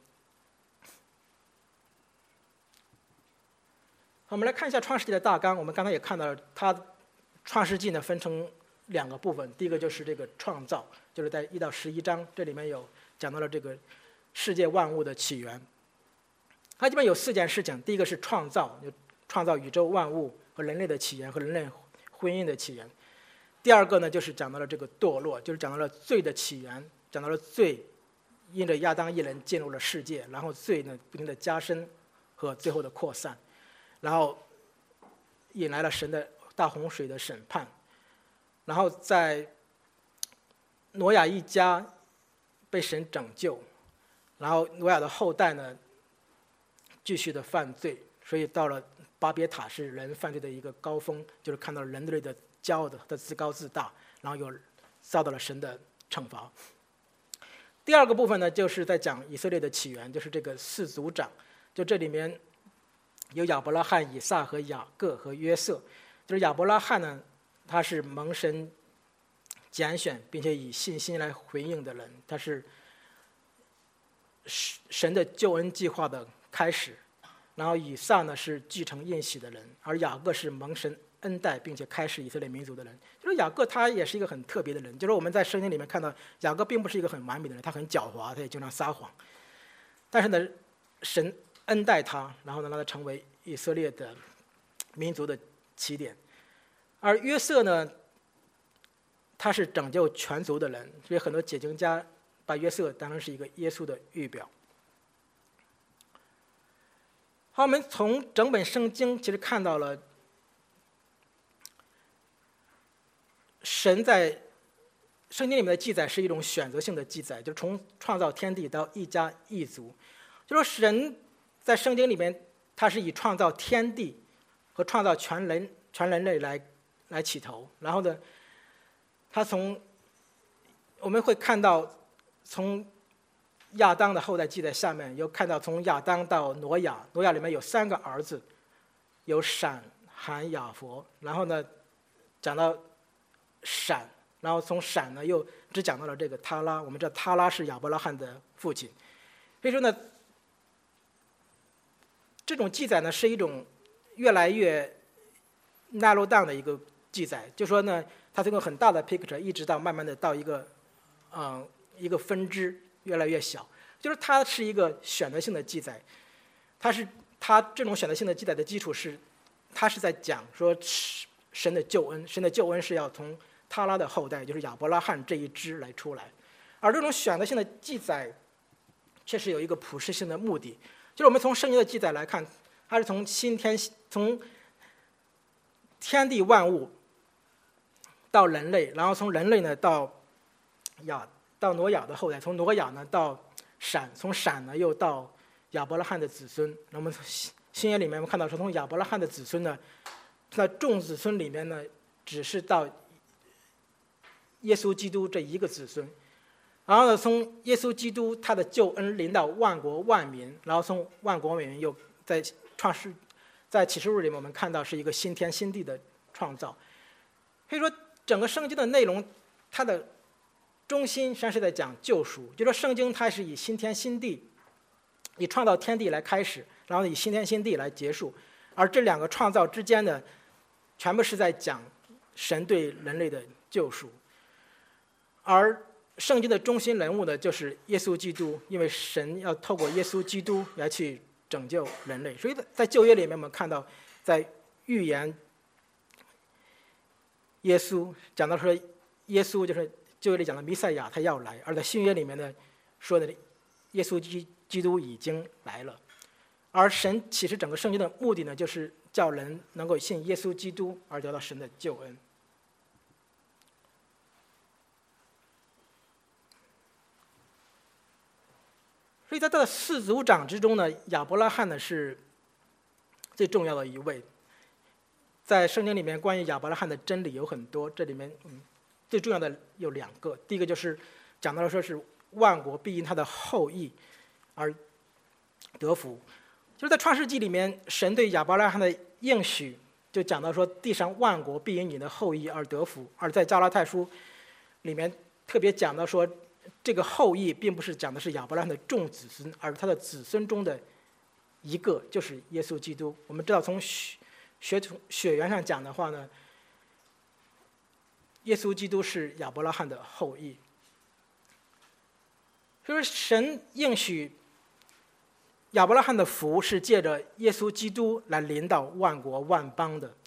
Speaker 1: 我们来看一下创世纪的大纲。我们刚才也看到，它创世纪呢分成两个部分，第一个就是这个创造，就是在一到十一章，这里面有讲到了这个世界万物的起源。它基本有四件事情，第一个是创造，就创造宇宙万物和人类的起源和人类婚姻的起源。第二个呢，就是讲到了这个堕落，就是讲到了罪的起源，讲到了罪因着亚当一人进入了世界，然后罪呢不停的加深和最后的扩散，然后引来了神的大洪水的审判。然后在挪亚一家被神拯救，然后挪亚的后代呢继续的犯罪，所以到了巴别塔是人犯罪的一个高峰，就是看到人类的骄傲的的自高自大，然后又遭到了神的惩罚。第二个部分呢，就是在讲以色列的起源，就是这个四族长，就这里面有亚伯拉罕、以撒和雅各和约瑟。就是亚伯拉罕呢，他是蒙神拣选并且以信心来回应的人，他是神的救恩计划的开始。然后以撒呢是继承应许的人，而雅各是蒙神恩待并且开始以色列民族的人。就是雅各他也是一个很特别的人，就是我们在圣经里面看到雅各并不是一个很完美的人，他很狡猾，他也经常撒谎，但是呢神恩待他，然后呢让他成为以色列的民族的起点。而约瑟呢，他是拯救全族的人，所以很多解经家把约瑟当成是一个耶稣的预表。好，我们从整本圣经其实看到了神在圣经里面的记载是一种选择性的记载，就是从创造天地到一家一族，就说神在圣经里面他是以创造天地和创造全人全人类来来起头，然后呢他从我们会看到从亚当的后代记在下面，又看到从亚当到挪亚，挪亚里面有三个儿子，有闪、含、雅弗。然后呢，讲到闪，然后从闪呢又只讲到了这个他拉。我们知道他拉是亚伯拉罕的父亲，所以说呢，这种记载呢是一种越来越 narrow down 的一个记载，就说呢，它这个很大的 picture， 一直到慢慢的到一个，嗯、呃，一个分支。越来越小， 就是它是一个选择性的记载，它是它这种选择性的记载的基础是，它是在讲说神的救恩，神的救恩是要从他拉的后代，就是亚伯拉罕这一支来出来，而这种选择性的记载，确实有一个普世性的目的，就是我们从圣经的记载来看，它是从新天从天地万物到人类，然后从人类呢到亚到挪亚的后代，从挪亚呢到闪，从闪呢又到亚伯拉罕的子孙。那么新约里面我们看到说，从亚伯拉罕的子孙呢，在众子孙里面呢，只是到耶稣基督这一个子孙，然后呢，从耶稣基督他的救恩临到万国万民，然后从万国万民又在创世，在启示录里面我们看到是一个新天新地的创造。可以说，整个圣经的内容，它的中心实际上是在讲救赎，就说圣经它是以新天新地，以创造天地来开始，然后以新天新地来结束，而这两个创造之间呢，全部是在讲神对人类的救赎。而圣经的中心人物呢，就是耶稣基督，因为神要透过耶稣基督来去拯救人类，所以在旧约里面我们看到，在预言耶稣讲到说，耶稣就是旧约里讲的弥赛亚他要来，而在新约里面呢说的耶稣基基督已经来了。而神启示整个圣经的目的呢，就是叫人能够信耶稣基督而得到神的救恩。所以在这四族长之中呢，亚伯拉罕呢是最重要的一位。在圣经里面关于亚伯拉罕的真理有很多，这里面嗯最重要的有两个。第一个就是讲到了说是万国必因他的后裔而得福，就是在创世纪里面神对亚伯拉罕的应许就讲到说地上万国必因你的后裔而得福，而在加拉太书里面特别讲到说这个后裔并不是讲的是亚伯拉罕的众子孙，而是他的子孙中的一个，就是耶稣基督。我们知道从血血统血缘上讲的话呢，耶稣基督是亚伯拉罕的后裔。所以神应许亚伯拉罕的福是借着耶稣基督来临到万国万邦的。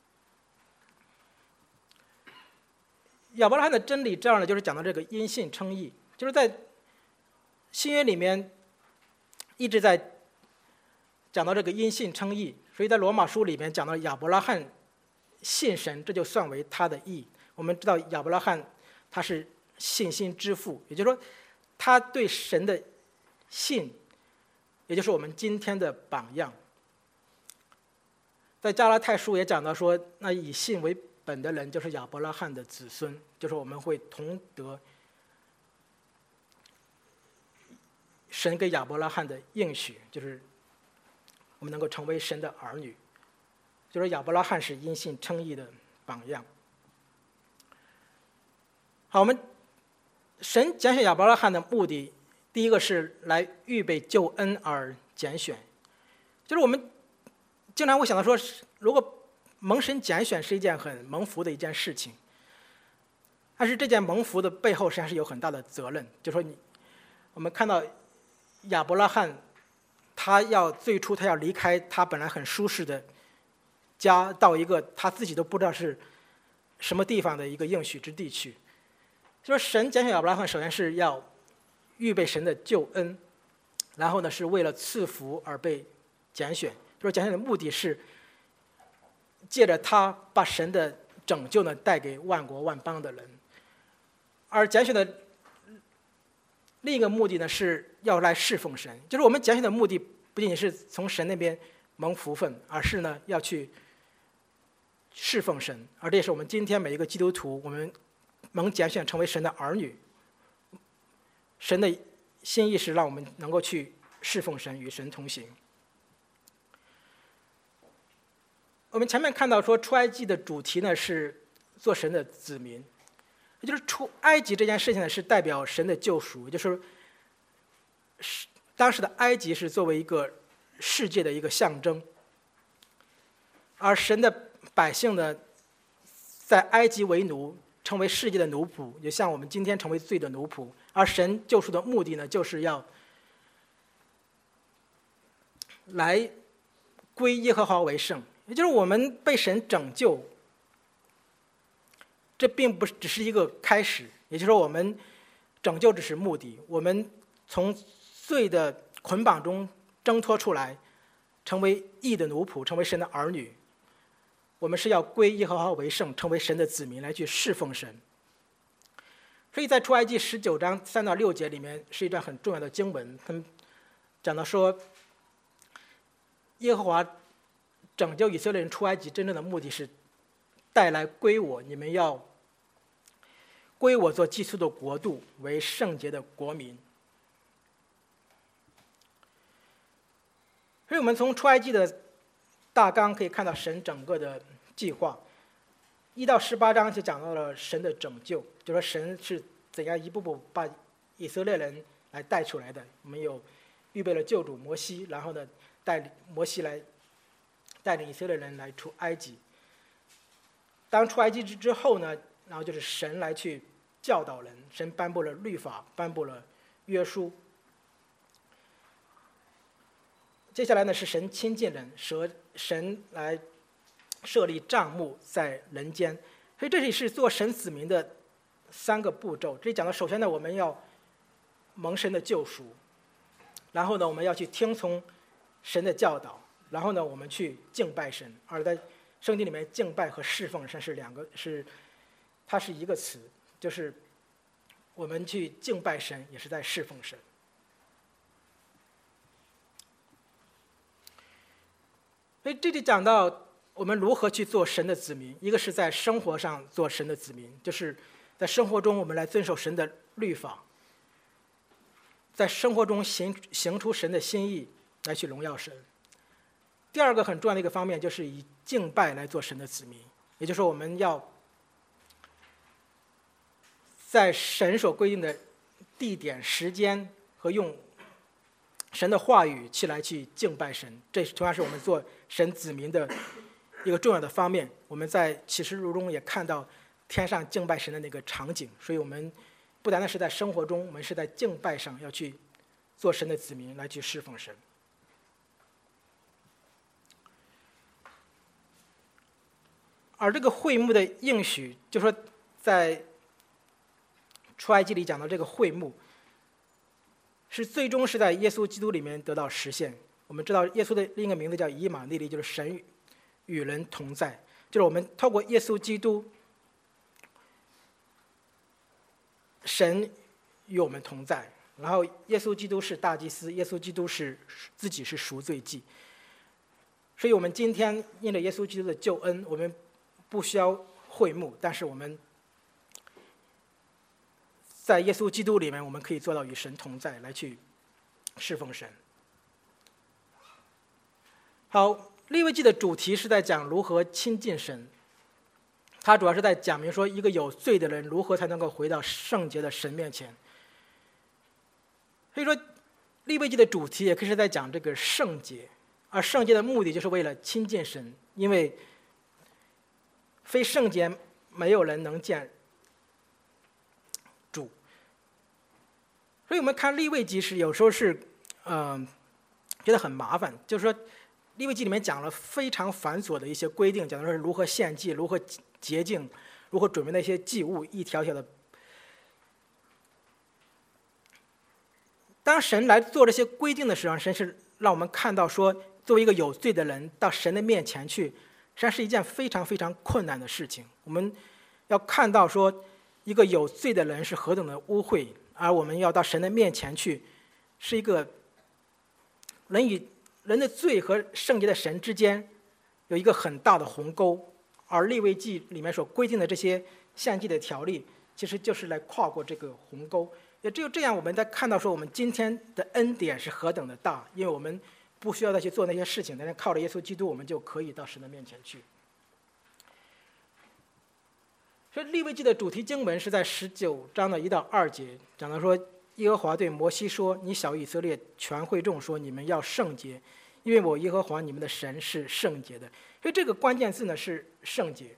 Speaker 1: 亚伯拉罕的真理这样呢，就是讲到这个因信称义，就是在新约里面一直在讲到这个因信称义，所以在罗马书里面讲到亚伯拉罕信神，这就算为他的义。我们知道亚伯拉罕他是信心之父，也就是说他对神的信，也就是我们今天的榜样。在加拉太书也讲到说，那以信为本的人就是亚伯拉罕的子孙，就是我们会同得神给亚伯拉罕的应许，就是我们能够成为神的儿女，就是亚伯拉罕是因信称义的榜样。好，我们神拣选亚伯拉罕的目的，第一个是来预备救恩而拣选，就是我们经常会想到说，如果蒙神拣选是一件很蒙福的一件事情，但是这件蒙福的背后实际上是有很大的责任。就说你，我们看到亚伯拉罕，他要最初他要离开他本来很舒适的家，到一个他自己都不知道是什么地方的一个应许之地去。就是神拣选亚伯拉罕，首先是要预备神的救恩，然后呢是为了赐福而被拣选。就是拣选的目的是借着他把神的拯救呢带给万国万邦的人，而拣选的另一个目的呢是要来侍奉神。就是我们拣选的目的不仅仅是从神那边蒙福分，而是呢要去侍奉神。而这也是我们今天每一个基督徒，我们蒙拣选成为神的儿女，神的心意是让我们能够去侍奉神，与神同行。我们前面看到说出埃及的主题呢是做神的子民，也就是出埃及这件事情呢是代表神的救赎，也就是当时的埃及是作为一个世界的一个象征，而神的百姓呢在埃及为奴，成为世界的奴仆，也像我们今天成为罪的奴仆。而神救赎的目的呢，就是要来归耶和华为圣，也就是我们被神拯救，这并不只是一个开始，也就是说我们拯救只是目的，我们从罪的捆绑中挣脱出来，成为义的奴仆，成为神的儿女，我们是要归耶和华为圣，成为神的子民来去侍奉神。所以在出埃及十九章三到六节里面是一段很重要的经文，他们讲到说，耶和华拯救以色列人出埃及真正的目的是带来归我，你们要归我做祭祀的国度，为圣洁的国民。所以我们从出埃及的大纲可以看到神整个的计划。一到十八章就讲到了神的拯救，就说神是怎样一步步把以色列人来带出来的。我们有预备了救主摩西，然后呢带领摩西来带领以色列人来出埃及。当出埃及之之后呢，然后就是神来去教导人，神颁布了律法，颁布了约书。接下来呢是神亲近人，蛇神来设立帐幕在人间，所以这里是做神子民的三个步骤。这里讲到，首先呢我们要蒙神的救赎，然后呢我们要去听从神的教导，然后呢我们去敬拜神。而在圣经里面，敬拜和侍奉神是两个，是它是一个词，就是我们去敬拜神，也是在侍奉神。所以这里讲到我们如何去做神的子民，一个是在生活上做神的子民，就是在生活中我们来遵守神的律法，在生活中行行出神的心意来去荣耀神。第二个很重要的一个方面就是以敬拜来做神的子民，也就是说我们要在神所规定的地点、时间和用神的话语去来去敬拜神，这同样是我们做神子民的一个重要的方面。我们在启示录中也看到天上敬拜神的那个场景，所以我们不单单是在生活中，我们是在敬拜上要去做神的子民来去侍奉神。而这个会幕的应许，就说在出埃及里讲到这个会幕，是最终是在耶稣基督里面得到实现。我们知道耶稣的另一个名字叫以马内利，就是神与人同在，就是我们透过耶稣基督，神与我们同在。然后耶稣基督是大祭司，耶稣基督是自己是赎罪祭。所以我们今天因着耶稣基督的救恩，我们不需要会幕，但是我们在耶稣基督里面，我们可以做到与神同在，来去侍奉神。好，利未记的主题是在讲如何亲近神，它主要是在讲明说一个有罪的人如何才能够回到圣洁的神面前。所以说利未记的主题也可以是在讲这个圣洁，而圣洁的目的就是为了亲近神，因为非圣洁没有人能见主。所以我们看利未记时有时候是嗯、呃、觉得很麻烦，就是说利未记里面讲了非常繁琐的一些规定，讲的是如何献祭，如何洁净，如何准备那些祭物，一条条的。当神来做这些规定的时候，神是让我们看到说，作为一个有罪的人到神的面前去，实际上是一件非常非常困难的事情。我们要看到说，一个有罪的人是何等的污秽，而我们要到神的面前去，是一个人与人的罪和圣洁的神之间有一个很大的鸿沟，而利未记里面所规定的这些献祭的条例，其实就是来跨过这个鸿沟。也只有这样，我们才看到说，我们今天的恩典是何等的大，因为我们不需要再去做那些事情，但是靠着耶稣基督，我们就可以到神的面前去。所以利未记的主题经文是在十九章的一到二节，讲到说，耶和华对摩西说：“你小以色列全会众说，你们要圣洁，因为我耶和华你们的神是圣洁的。”所以这个关键字呢是圣洁。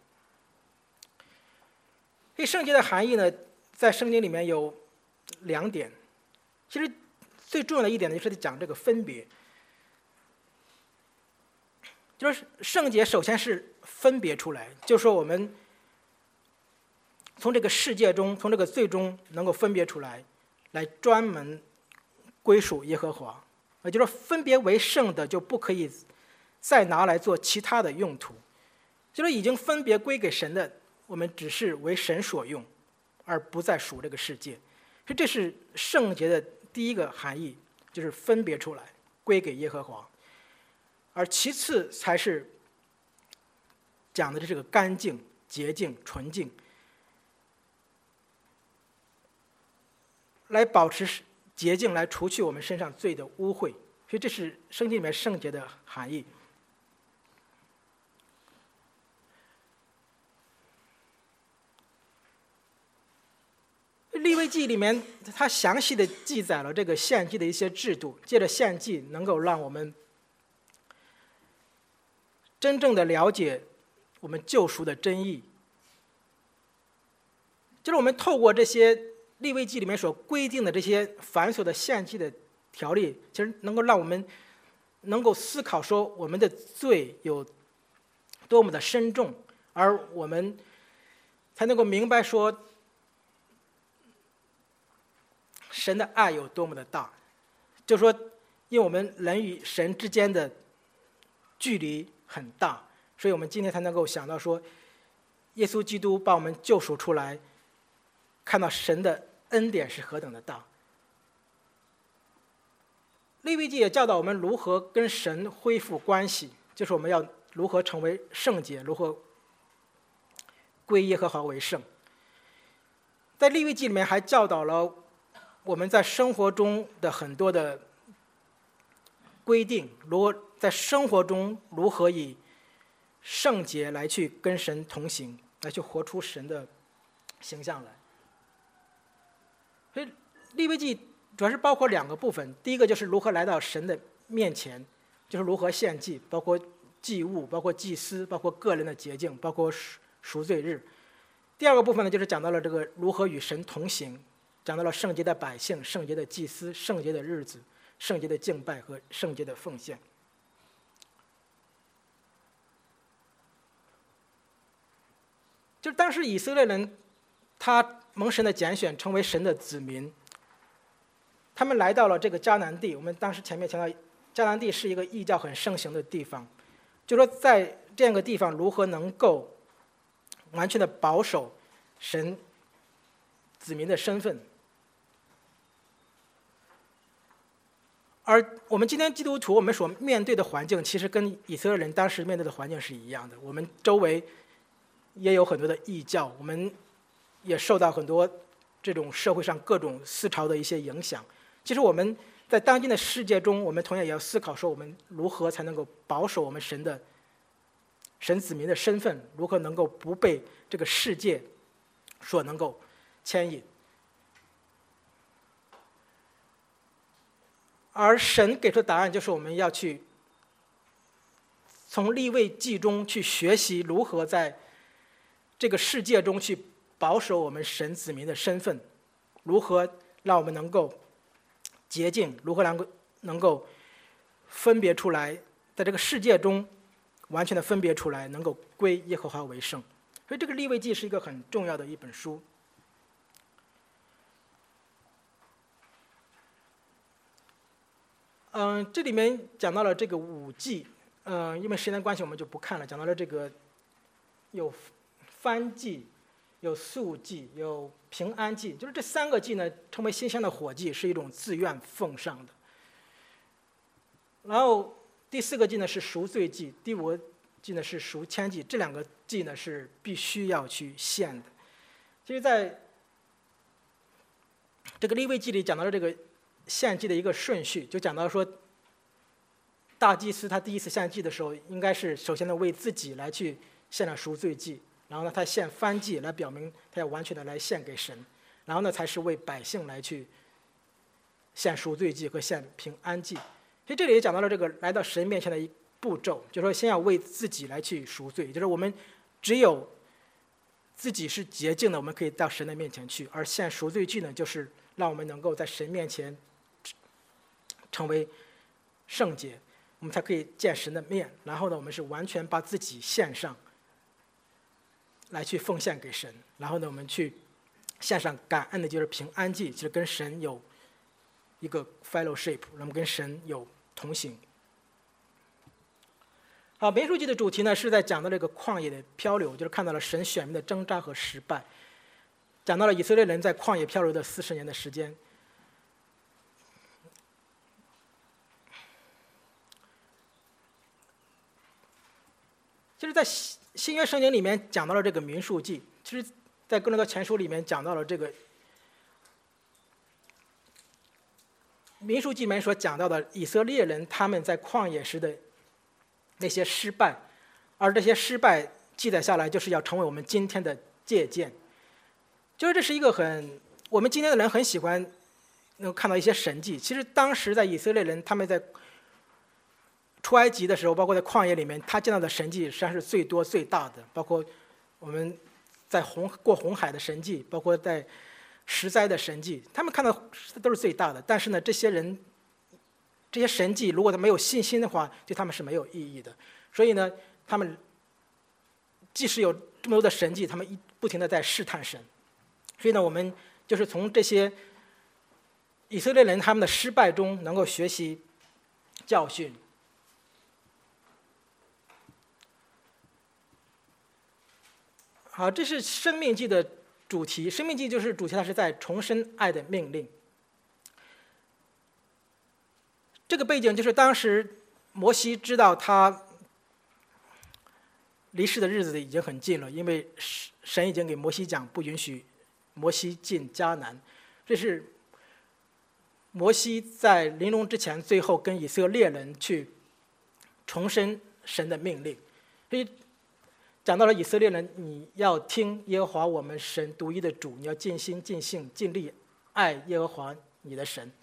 Speaker 1: 所以圣洁的含义呢，在圣经里面有两点。其实最重要的一点呢，就是讲这个分别。 就是圣洁首先是分别出来，就是说我们从这个世界中，从这个罪中能够分别出来，来专门归属耶和华。也就是说，分别为圣的就不可以再拿来做其他的用途。就是已经分别归给神的，我们只是为神所用，而不再属这个世界。所以这是圣洁的第一个含义，就是分别出来，归给耶和华。而其次才是讲的是这个干净、洁净、纯净，来保持洁净，来除去我们身上罪的污秽。所以这是圣经里面圣洁的含义。利未记里面，它详细的记载了这个献祭的一些制度，借着献祭能够让我们真正的了解我们救赎的真意。就是我们透过这些利未记里面所规定的这些繁琐的献祭的条例，其实能够让我们能够思考说我们的罪有多么的深重，而我们才能够明白说神的爱有多么的大。就是说，因为我们人与神之间的距离很大，所以我们今天才能够想到说，耶稣基督把我们救赎出来，看到神的恩典是何等的大。利未记也教导我们如何跟神恢复关系，就是我们要如何成为圣洁，如何归耶和华为圣。在利未记里面还教导了我们在生活中的很多的规定，如何在生活中如何以圣洁来去跟神同行，来去活出神的形象来。所以利未记主要是包括两个部分，第一个就是如何来到神的面前，就是如何献祭，包括祭物，包括祭司，包括个人的洁净，包括赎罪日。第二个部分呢，就是讲到了这个如何与神同行，讲到了圣洁的百姓、圣洁的祭司、圣洁的日子、圣洁的敬拜和圣洁的奉献。就是当时以色列人，他蒙神的拣选，成为神的子民。他们来到了这个迦南地，我们当时前面强调，迦南地是一个异教很盛行的地方。就说在这样一个地方，如何能够完全的保守神子民的身份。而我们今天基督徒，我们所面对的环境，其实跟以色列人当时面对的环境是一样的。我们周围也有很多的异教，我们也受到很多这种社会上各种思潮的一些影响。其实我们在当今的世界中，我们同样也要思考说，我们如何才能够保守我们神的神子民的身份，如何能够不被这个世界所能够牵引。而神给出的答案就是我们要去从利未记中去学习如何在这个世界中去保守我们神子民的身份，如何让我们能够洁净，如何能够能够分别出来，在这个世界中完全的分别出来，能够归耶和华为圣。所以这个利未记是一个很重要的一本书。嗯，这里面讲到了这个五祭，嗯，因为时间关系我们就不看了。讲到了这个有燔祭、有素祭、有平安祭，就是这三个祭呢，称为新鲜的火祭，是一种自愿奉上的。然后第四个祭呢是赎罪祭，第五个祭呢是赎愆祭，这两个祭呢是必须要去献的。其实在这个利未记里讲到了这个献祭的一个顺序，就讲到说，大祭司他第一次献祭的时候，应该是首先呢为自己来去献了赎罪祭，然后呢他献燔祭来表明他要完全的来献给神，然后呢才是为百姓来去献赎罪祭和献平安祭。所以这里也讲到了这个来到神面前的一步骤，就是说先要为自己来去赎罪，就是我们只有自己是洁净的，我们可以到神的面前去，而献赎罪祭呢，就是让我们能够在神面前成为圣洁。 我们才可以见神的面。然后呢，我们是完全把自己献上，来去奉献给神。然后呢，我们去献上感恩的，就是平安祭，就是跟神有一个 fellowship， 我们跟神有同行。好，民数记的主题呢是在讲到这个旷野的漂流，就是看到了神选民的挣扎和失败，讲到了以色列人在旷野漂流的四十年的时间。其实在新约圣经里面讲到了这个民数记，其实在哥林多前书里面讲到了这个民数记里面所讲到的以色列人他们在旷野时的那些失败，而这些失败记载下来，就是要成为我们今天的借鉴。就是这是一个很，我们今天的人很喜欢能够看到一些神迹。其实当时在以色列人他们在出埃及的时候，包括在旷野里面，他见到的神迹实际上是最多最大的，包括我们在红过红海的神迹，包括在十灾的神迹，他们看到都是最大的。但是呢，这些人这些神迹如果他没有信心的话，对他们是没有意义的。所以呢，他们即使有这么多的神迹，他们一不停地在试探神。所以呢，我们就是从这些以色列人他们的失败中能够学习教训。好，这是生命记的主题。生命记就是主题，它是在重申爱的命令。这个背景就是当时摩西知道他离世的日子已经很近了，因为神已经给摩西讲不允许摩西进迦南。这是摩西在临终之前最后跟以色列人去重申神的命令。所以讲到了以色列人，你要听耶和华我们神独一的主，你要尽心尽性尽力爱耶和华你的神。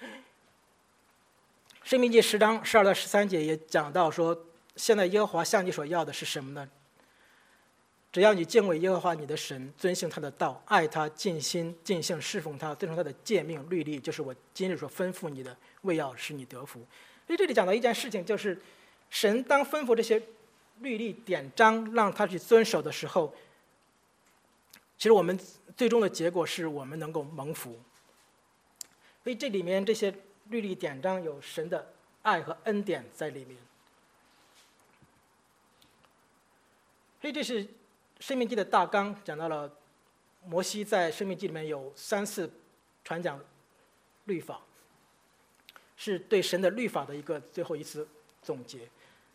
Speaker 1: 申命记十章十二到十三节也讲到说，现在耶和华向你所要的是什么呢？只要你敬畏耶和华你的神，遵行他的道，爱他，尽心尽性侍奉他，遵从他的诫命律例，就是我今日所吩咐你的，为要使你得福。所以这里讲到一件事情，就是神当吩咐这些律例典章让他去遵守的时候，其实我们最终的结果是我们能够蒙福。所以这里面这些律例典章有神的爱和恩典在里面。所以这是申命记的大纲，讲到了摩西在申命记里面有三次传讲律法，是对神的律法的一个最后一次总结。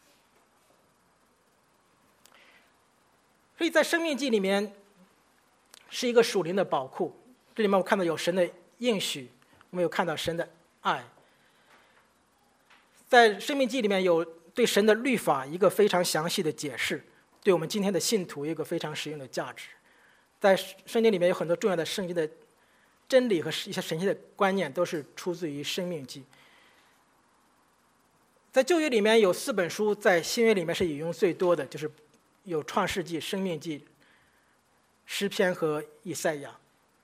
Speaker 1: 所以在申命记里面是一个属灵的宝库，这里面我看到有神的应许，我们有看到神的爱。在申命记里面有对神的律法一个非常详细的解释，对我们今天的信徒一个非常实用的价值。在圣经里面有很多重要的圣经的真理和一些神奇的观念都是出自于申命记。在旧约里面有四本书，在新约里面是引用最多的，就是有创世纪、申命记、诗篇和以赛亚。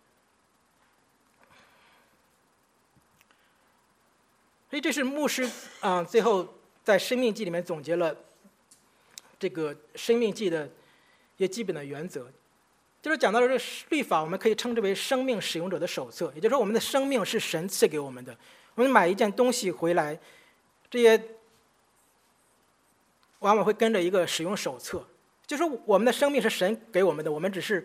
Speaker 1: 所以这是牧师啊、呃，最后在申命记里面总结了这个申命记的一些基本的原则，就是讲到了这个律法，我们可以称之为生命使用者的手册。也就是说，我们的生命是神赐给我们的。我们买一件东西回来，这些往往会跟着一个使用手册，就是说我们的生命是神给我们的，我们只是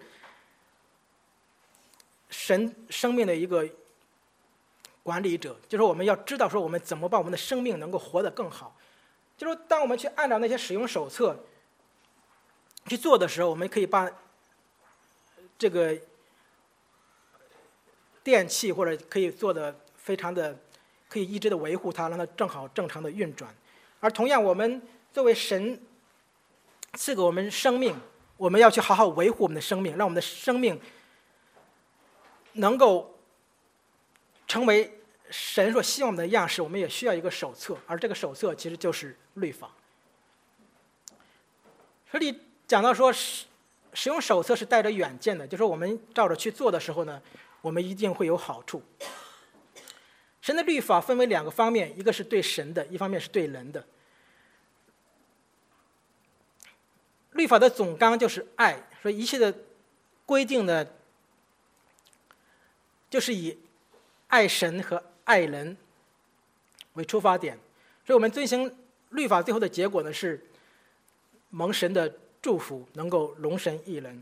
Speaker 1: 神生命的一个管理者。就是我们要知道说我们怎么把我们的生命能够活得更好。就是当我们去按照那些使用手册去做的时候，我们可以把这个电器或者可以做的非常的可以一直的维护它，让它正好正常的运转。而同样，我们作为神赐给我们生命，我们要去好好维护我们的生命，让我们的生命能够成为神所希望我们的样式。我们也需要一个手册，而这个手册其实就是律法。这里讲到说使用手册是带着远见的，就是说我们照着去做的时候呢，我们一定会有好处。神的律法分为两个方面，一个是对神的，一方面是对人的。 律法的总纲就是爱，所以一切的规定呢，就是以爱神和爱人为出发点。所以我们遵行律法最后的结果呢，是蒙神的祝福，能够荣神益人。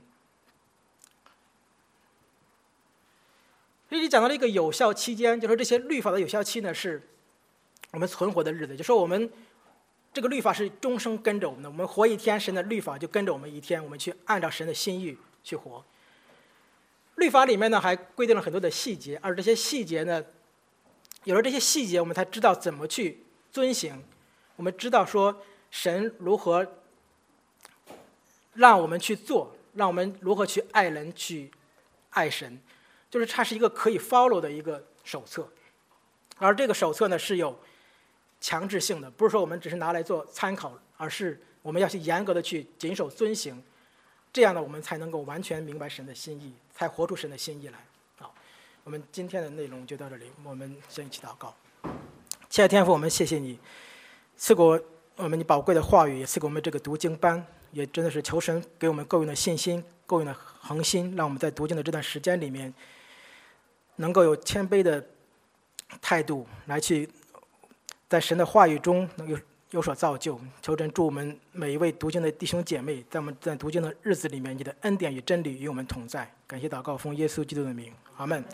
Speaker 1: 这里讲到了一个有效期间，就说这些律法的有效期呢，是我们存活的日子，就说我们这个律法是终生跟着我们的，我们活一天，神的律法就跟着我们一天，我们去按照神的心意去活。律法里面呢还规定了很多的细节，而这些细节呢，有了这些细节，我们才知道怎么去遵行，我们知道说神如何让我们去做，让我们如何去爱人，去爱神，就是它是一个可以 follow 的一个手册。而这个手册呢是有强制性的，不是说我们只是拿来做参考，而是我们要去严格的去谨守遵行，这样呢我们才能够完全明白神的心意，才活出神的心意来。好，我们今天的内容就到这里，我们先一起祷告。亲爱的天父，我们谢谢你赐给我们你宝贵的话语，也赐给我们这个读经班，也真的是求神给我们够用的信心，够用的恒心，让我们在读经的这段时间里面能够有谦卑的态度来去在神的话语中能有有所造就。求神祝我们每一位读经的弟兄姐妹，在我们在读经的日子里面，你的恩典与真理与我们同在。感谢祷告，奉耶稣基督的名，阿们。